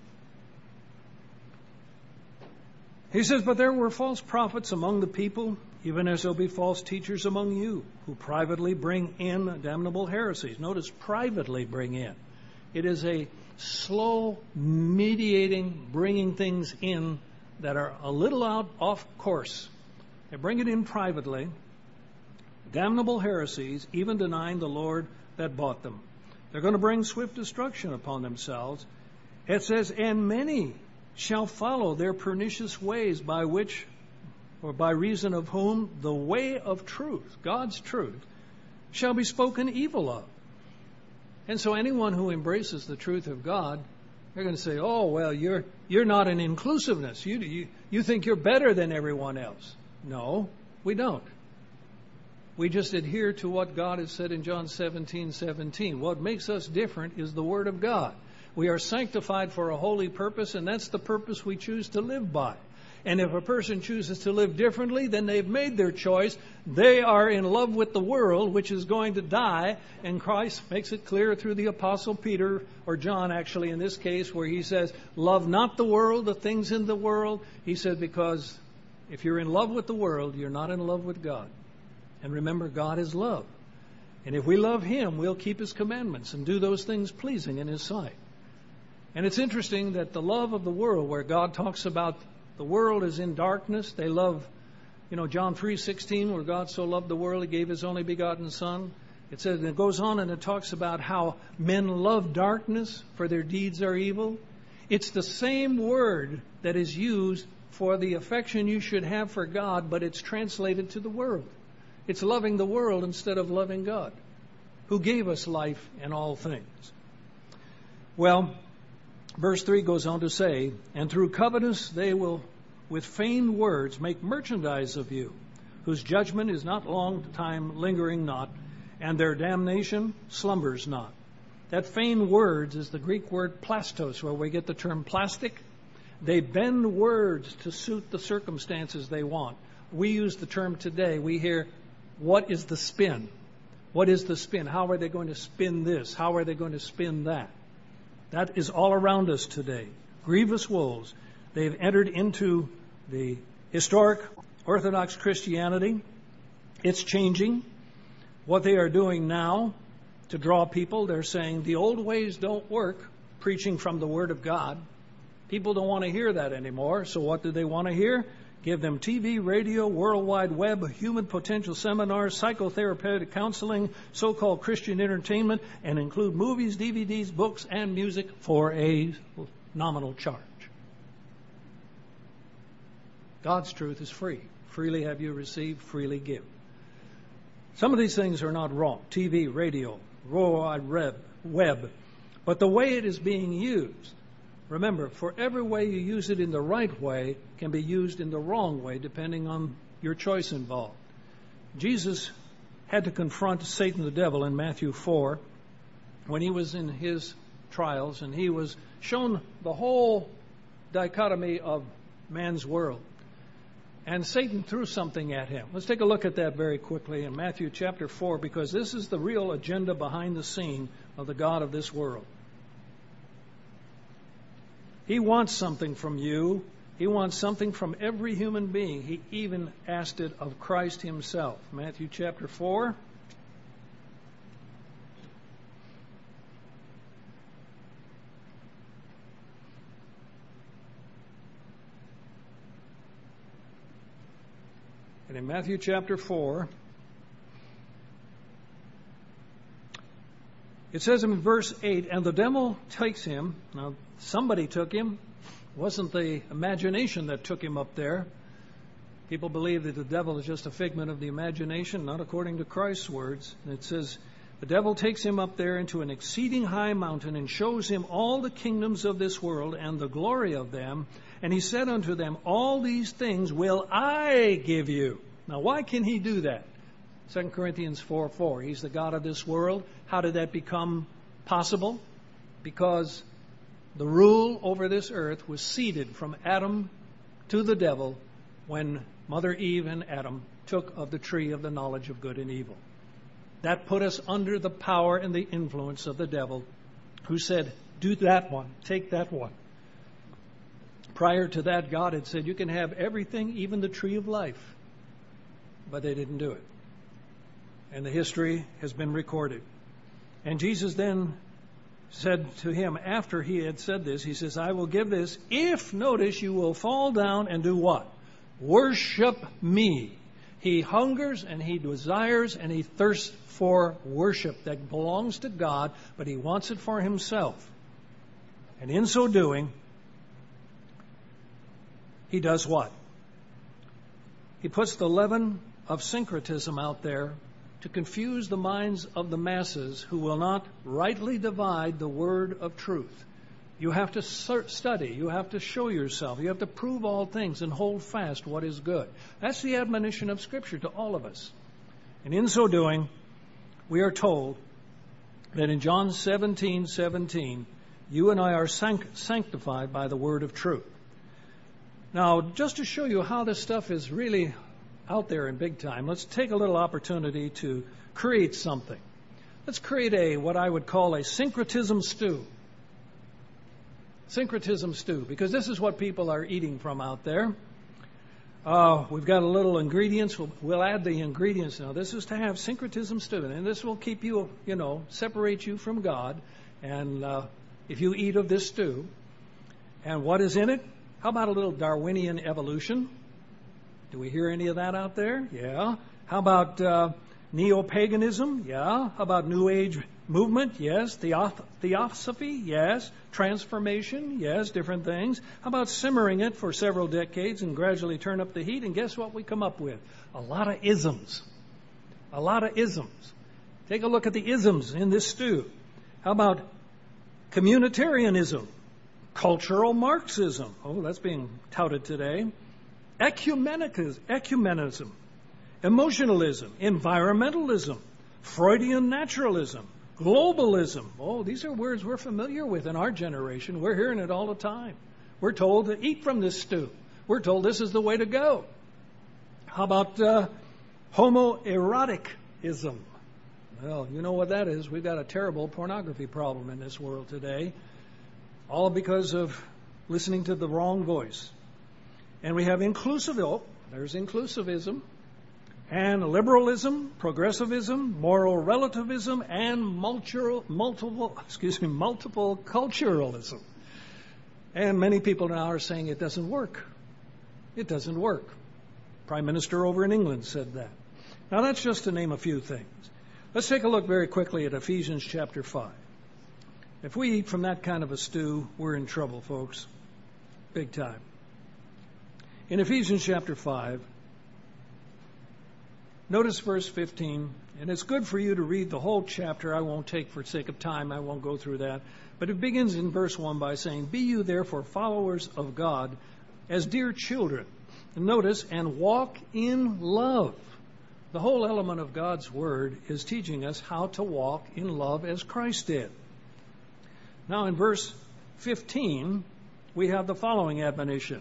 he says, "But there were false prophets among the people, even as there'll be false teachers among you, who privately bring in damnable heresies." Notice, privately bring in. It is a slow, mediating, bringing things in that are a little out off course. They bring it in privately. Damnable heresies, even denying the Lord that bought them. They're going to bring swift destruction upon themselves. It says, "And many shall follow their pernicious ways, by which, or by reason of whom, the way of truth," God's truth, "shall be spoken evil of." And so anyone who embraces the truth of God, they're going to say, "Oh, well, you're not an inclusiveness. You think you're better than everyone else." No, we don't. We just adhere to what God has said in John 17:17. What makes us different is the Word of God. We are sanctified for a holy purpose, and that's the purpose we choose to live by. And if a person chooses to live differently, then they've made their choice. They are in love with the world, which is going to die. And Christ makes it clear through the Apostle Peter, or John actually in this case, where he says, "Love not the world, the things in the world." He said, because if you're in love with the world, you're not in love with God. And remember, God is love. And if we love Him, we'll keep His commandments and do those things pleasing in His sight. And it's interesting that the love of the world, where God talks about the world is in darkness, they love, John 3:16, where God so loved the world, He gave His only begotten Son. It says, and it goes on and it talks about how men love darkness, for their deeds are evil. It's the same word that is used for the affection you should have for God, but it's translated to the world. It's loving the world instead of loving God, who gave us life and all things. Well, verse 3 goes on to say, "And through covetousness they will with feigned words make merchandise of you, whose judgment is not long time lingering not, and their damnation slumbers not." That feigned words is the Greek word plastos, where we get the term plastic. They bend words to suit the circumstances they want. We use the term today. We hear, what is the spin? What is the spin? How are they going to spin this? How are they going to spin that? That is all around us today. Grievous wolves. They've entered into the historic Orthodox Christianity. It's changing. What they are doing now to draw people, they're saying the old ways don't work, preaching from the Word of God. People don't want to hear that anymore. So what do they want to hear? Give them TV, radio, World Wide Web, human potential seminars, psychotherapeutic counseling, so-called Christian entertainment, and include movies, DVDs, books, and music for a nominal charge. God's truth is free. Freely have you received, freely give. Some of these things are not wrong. TV, radio, World Wide Web. But the way it is being used, remember, for every way you use it in the right way can be used in the wrong way, depending on your choice involved. Jesus had to confront Satan the devil in Matthew 4 when he was in his trials, and he was shown the whole dichotomy of man's world. And Satan threw something at him. Let's take a look at that very quickly in Matthew chapter 4, because this is the real agenda behind the scene of the God of this world. He wants something from you. He wants something from every human being. He even asked it of Christ Himself. Matthew chapter 4. And in Matthew chapter 4, it says in verse 8, "And the devil takes him." Now, somebody took him. It wasn't the imagination that took him up there. People believe that the devil is just a figment of the imagination, not according to Christ's words. And it says, "The devil takes him up there into an exceeding high mountain and shows him all the kingdoms of this world and the glory of them. And he said unto them, All these things will I give you." Now, why can he do that? 2 Corinthians 4:4. He's the God of this world. How did that become possible? Because The rule over this earth was ceded from Adam to the devil when Mother Eve and Adam took of the tree of the knowledge of good and evil. That put us under the power and the influence of the devil, who said, do that one, take that one. Prior to that, God had said, you can have everything, even the tree of life. But they didn't do it. And the history has been recorded. And Jesus then said to him, after he had said this, he says, I will give this if, notice, you will fall down and do what? Worship me. He hungers and he desires and he thirsts for worship that belongs to God, but he wants it for himself. And in so doing, he does what? He puts the leaven of syncretism out there to confuse the minds of the masses who will not rightly divide the word of truth. You have to study. You have to show yourself. You have to prove all things and hold fast what is good. That's the admonition of Scripture to all of us. And in so doing, we are told that in John 17:17, you and I are sanctified by the word of truth. Now, just to show you how this stuff is really out there in big time, let's take a little opportunity to create something. Let's create what I would call a syncretism stew. Syncretism stew, because this is what people are eating from out there. We've got a little ingredients. We'll add the ingredients now. This is to have syncretism stew, and this will keep you, separate you from God. And if you eat of this stew, and what is in it? How about a little Darwinian evolution? Do we hear any of that out there? Yeah. How about neo-paganism? Yeah. How about New Age movement? Yes. Theosophy? Yes. Transformation? Yes. Different things. How about simmering it for several decades and gradually turn up the heat? And guess what we come up with? A lot of isms. A lot of isms. Take a look at the isms in this stew. How about communitarianism? Cultural Marxism. Oh, that's being touted today. Ecumenism, emotionalism, environmentalism, Freudian naturalism, globalism. Oh, these are words we're familiar with in our generation. We're hearing it all the time. We're told to eat from this stew. We're told this is the way to go. How about homoeroticism? Well, you know what that is. We've got a terrible pornography problem in this world today, all because of listening to the wrong voice. And we have there's inclusivism, and liberalism, progressivism, moral relativism, and multiple culturalism. And many people now are saying it doesn't work. It doesn't work. Prime Minister over in England said that. Now that's just to name a few things. Let's take a look very quickly at Ephesians chapter 5. If we eat from that kind of a stew, we're in trouble, folks. Big time. In Ephesians chapter 5, notice verse 15, and it's good for you to read the whole chapter. I won't take, for sake of time, I won't go through that. But it begins in verse 1 by saying, be you therefore followers of God as dear children. And notice, and walk in love. The whole element of God's word is teaching us how to walk in love as Christ did. Now in verse 15, we have the following admonition.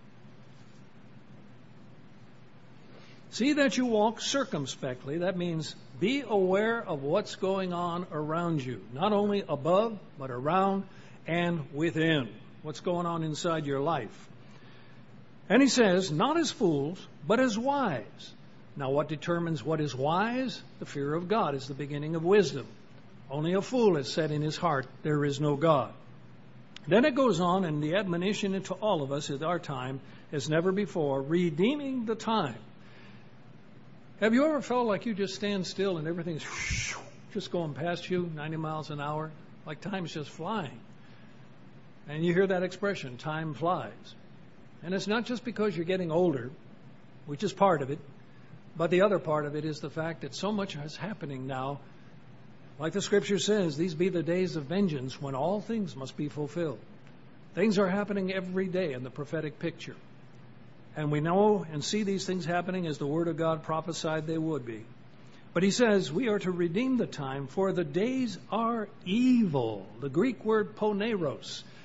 See that you walk circumspectly. That means be aware of what's going on around you. Not only above, but around and within. What's going on inside your life. And he says, not as fools, but as wise. Now what determines what is wise? The fear of God is the beginning of wisdom. Only a fool has said in his heart, there is no God. Then it goes on, and the admonition to all of us at our time as never before, redeeming the time. Have you ever felt like you just stand still and everything's just going past you 90 miles an hour? Like time's just flying. And you hear that expression, time flies. And it's not just because you're getting older, which is part of it, but the other part of it is the fact that so much is happening now. Like the scripture says, these be the days of vengeance when all things must be fulfilled. Things are happening every day in the prophetic picture. And we know and see these things happening as the Word of God prophesied they would be. But he says we are to redeem the time, for the days are evil. The Greek word poneros,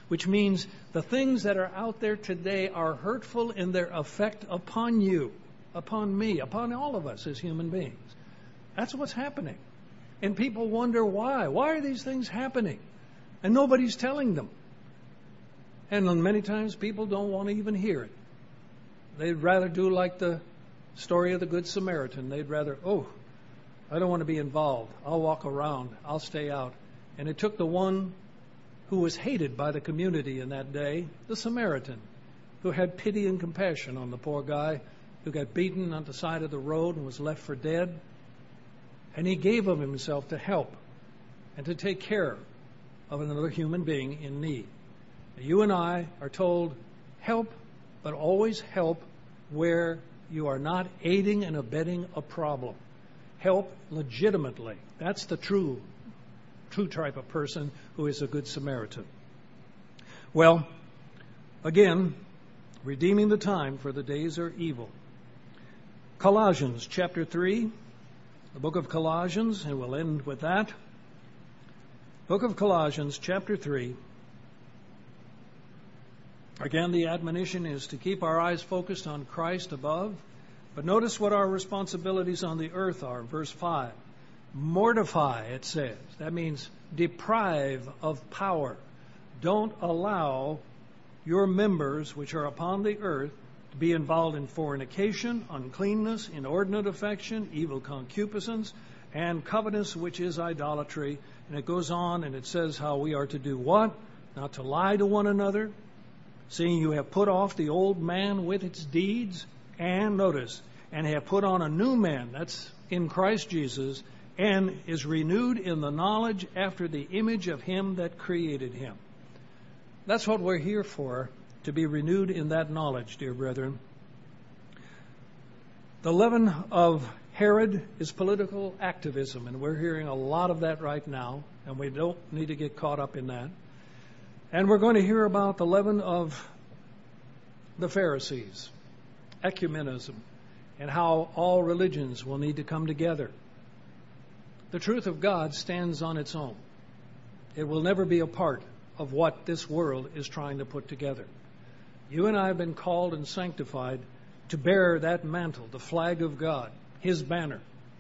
which means the things that are out there today are hurtful in their effect upon you, upon me, upon all of us as human beings. That's what's happening. And people wonder why. Why are these things happening? And nobody's telling them. And many times people don't want to even hear it. They'd rather do like the story of the Good Samaritan. They'd rather, I don't want to be involved. I'll walk around. I'll stay out. And it took the one who was hated by the community in that day, the Samaritan, who had pity and compassion on the poor guy who got beaten on the side of the road and was left for dead. And he gave of himself to help and to take care of another human being in need. You and I are told, help, but always help where you are not aiding and abetting a problem. Help legitimately. That's the true type of person who is a good Samaritan. Well, again, redeeming the time, for the days are evil. Colossians chapter 3, the book of Colossians, and we'll end with that. Book of Colossians chapter 3. Again, the admonition is to keep our eyes focused on Christ above. But notice what our responsibilities on the earth are. Verse 5. Mortify, it says. That means deprive of power. Don't allow your members which are upon the earth to be involved in fornication, uncleanness, inordinate affection, evil concupiscence, and covetousness, which is idolatry. And it goes on and it says how we are to do what? Not to lie to one another, seeing you have put off the old man with its deeds, and notice, and have put on a new man, that's in Christ Jesus, and is renewed in the knowledge after the image of him that created him. That's what we're here for, to be renewed in that knowledge, dear brethren. The leaven of Herod is political activism, and we're hearing a lot of that right now, and we don't need to get caught up in that. And we're going to hear about the leaven of the Pharisees, ecumenism, and how all religions will need to come together. The truth of God stands on its own. It will never be a part of what this world is trying to put together. You and I have been called and sanctified to bear that mantle, the flag of God, His banner.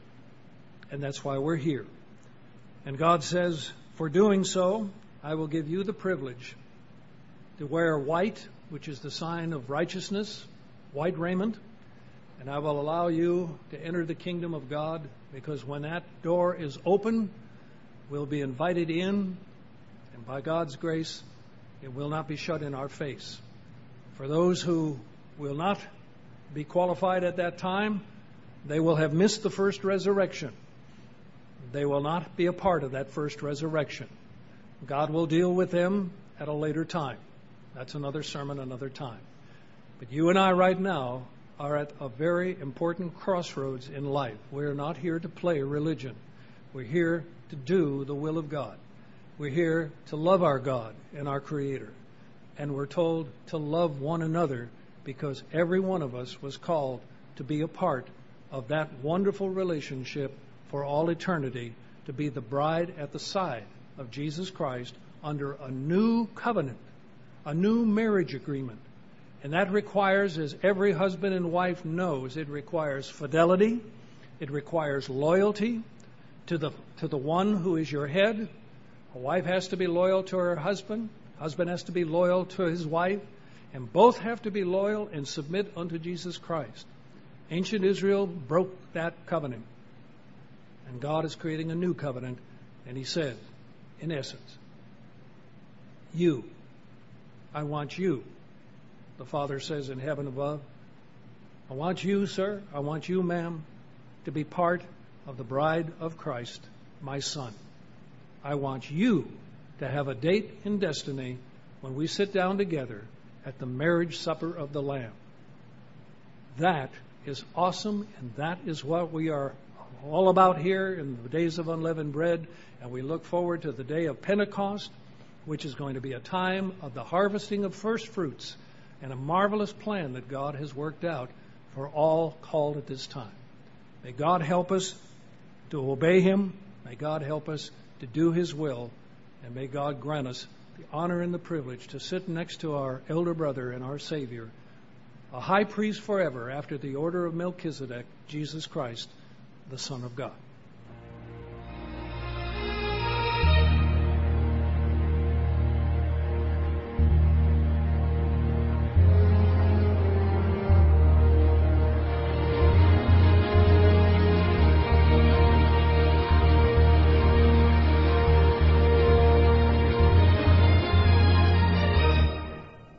And that's why we're here. And God says, for doing so, I will give you the privilege to wear white, which is the sign of righteousness, white raiment, and I will allow you to enter the kingdom of God, because when that door is open, we'll be invited in, and by God's grace, it will not be shut in our face. For those who will not be qualified at that time, they will have missed the first resurrection. They will not be a part of that first resurrection. God will deal with them at a later time. That's another sermon, another time. But you and I right now are at a very important crossroads in life. We're not here to play religion. We're here to do the will of God. We're here to love our God and our Creator. And we're told to love one another, because every one of us was called to be a part of that wonderful relationship for all eternity, to be the bride at the side of Jesus Christ under a new covenant, a new marriage agreement. And that requires, as every husband and wife knows, it requires fidelity, it requires loyalty to the one who is your head. A wife has to be loyal to her husband, husband has to be loyal to his wife, and both have to be loyal and submit unto Jesus Christ. Ancient Israel broke that covenant, and God is creating a new covenant, and He said, in essence, I want you, the Father says in heaven above. I want you, sir, I want you, ma'am, to be part of the bride of Christ, my Son. I want you to have a date in destiny when we sit down together at the marriage supper of the Lamb. That is awesome, and that is what we are all about here in the days of unleavened bread, and we look forward to the day of Pentecost, which is going to be a time of the harvesting of first fruits, and a marvelous plan that God has worked out for all called at this time. May God help us to obey Him. May God help us to do His will. And may God grant us the honor and the privilege to sit next to our elder brother and our Savior, a high priest forever after the order of Melchizedek, Jesus Christ, the Son of God.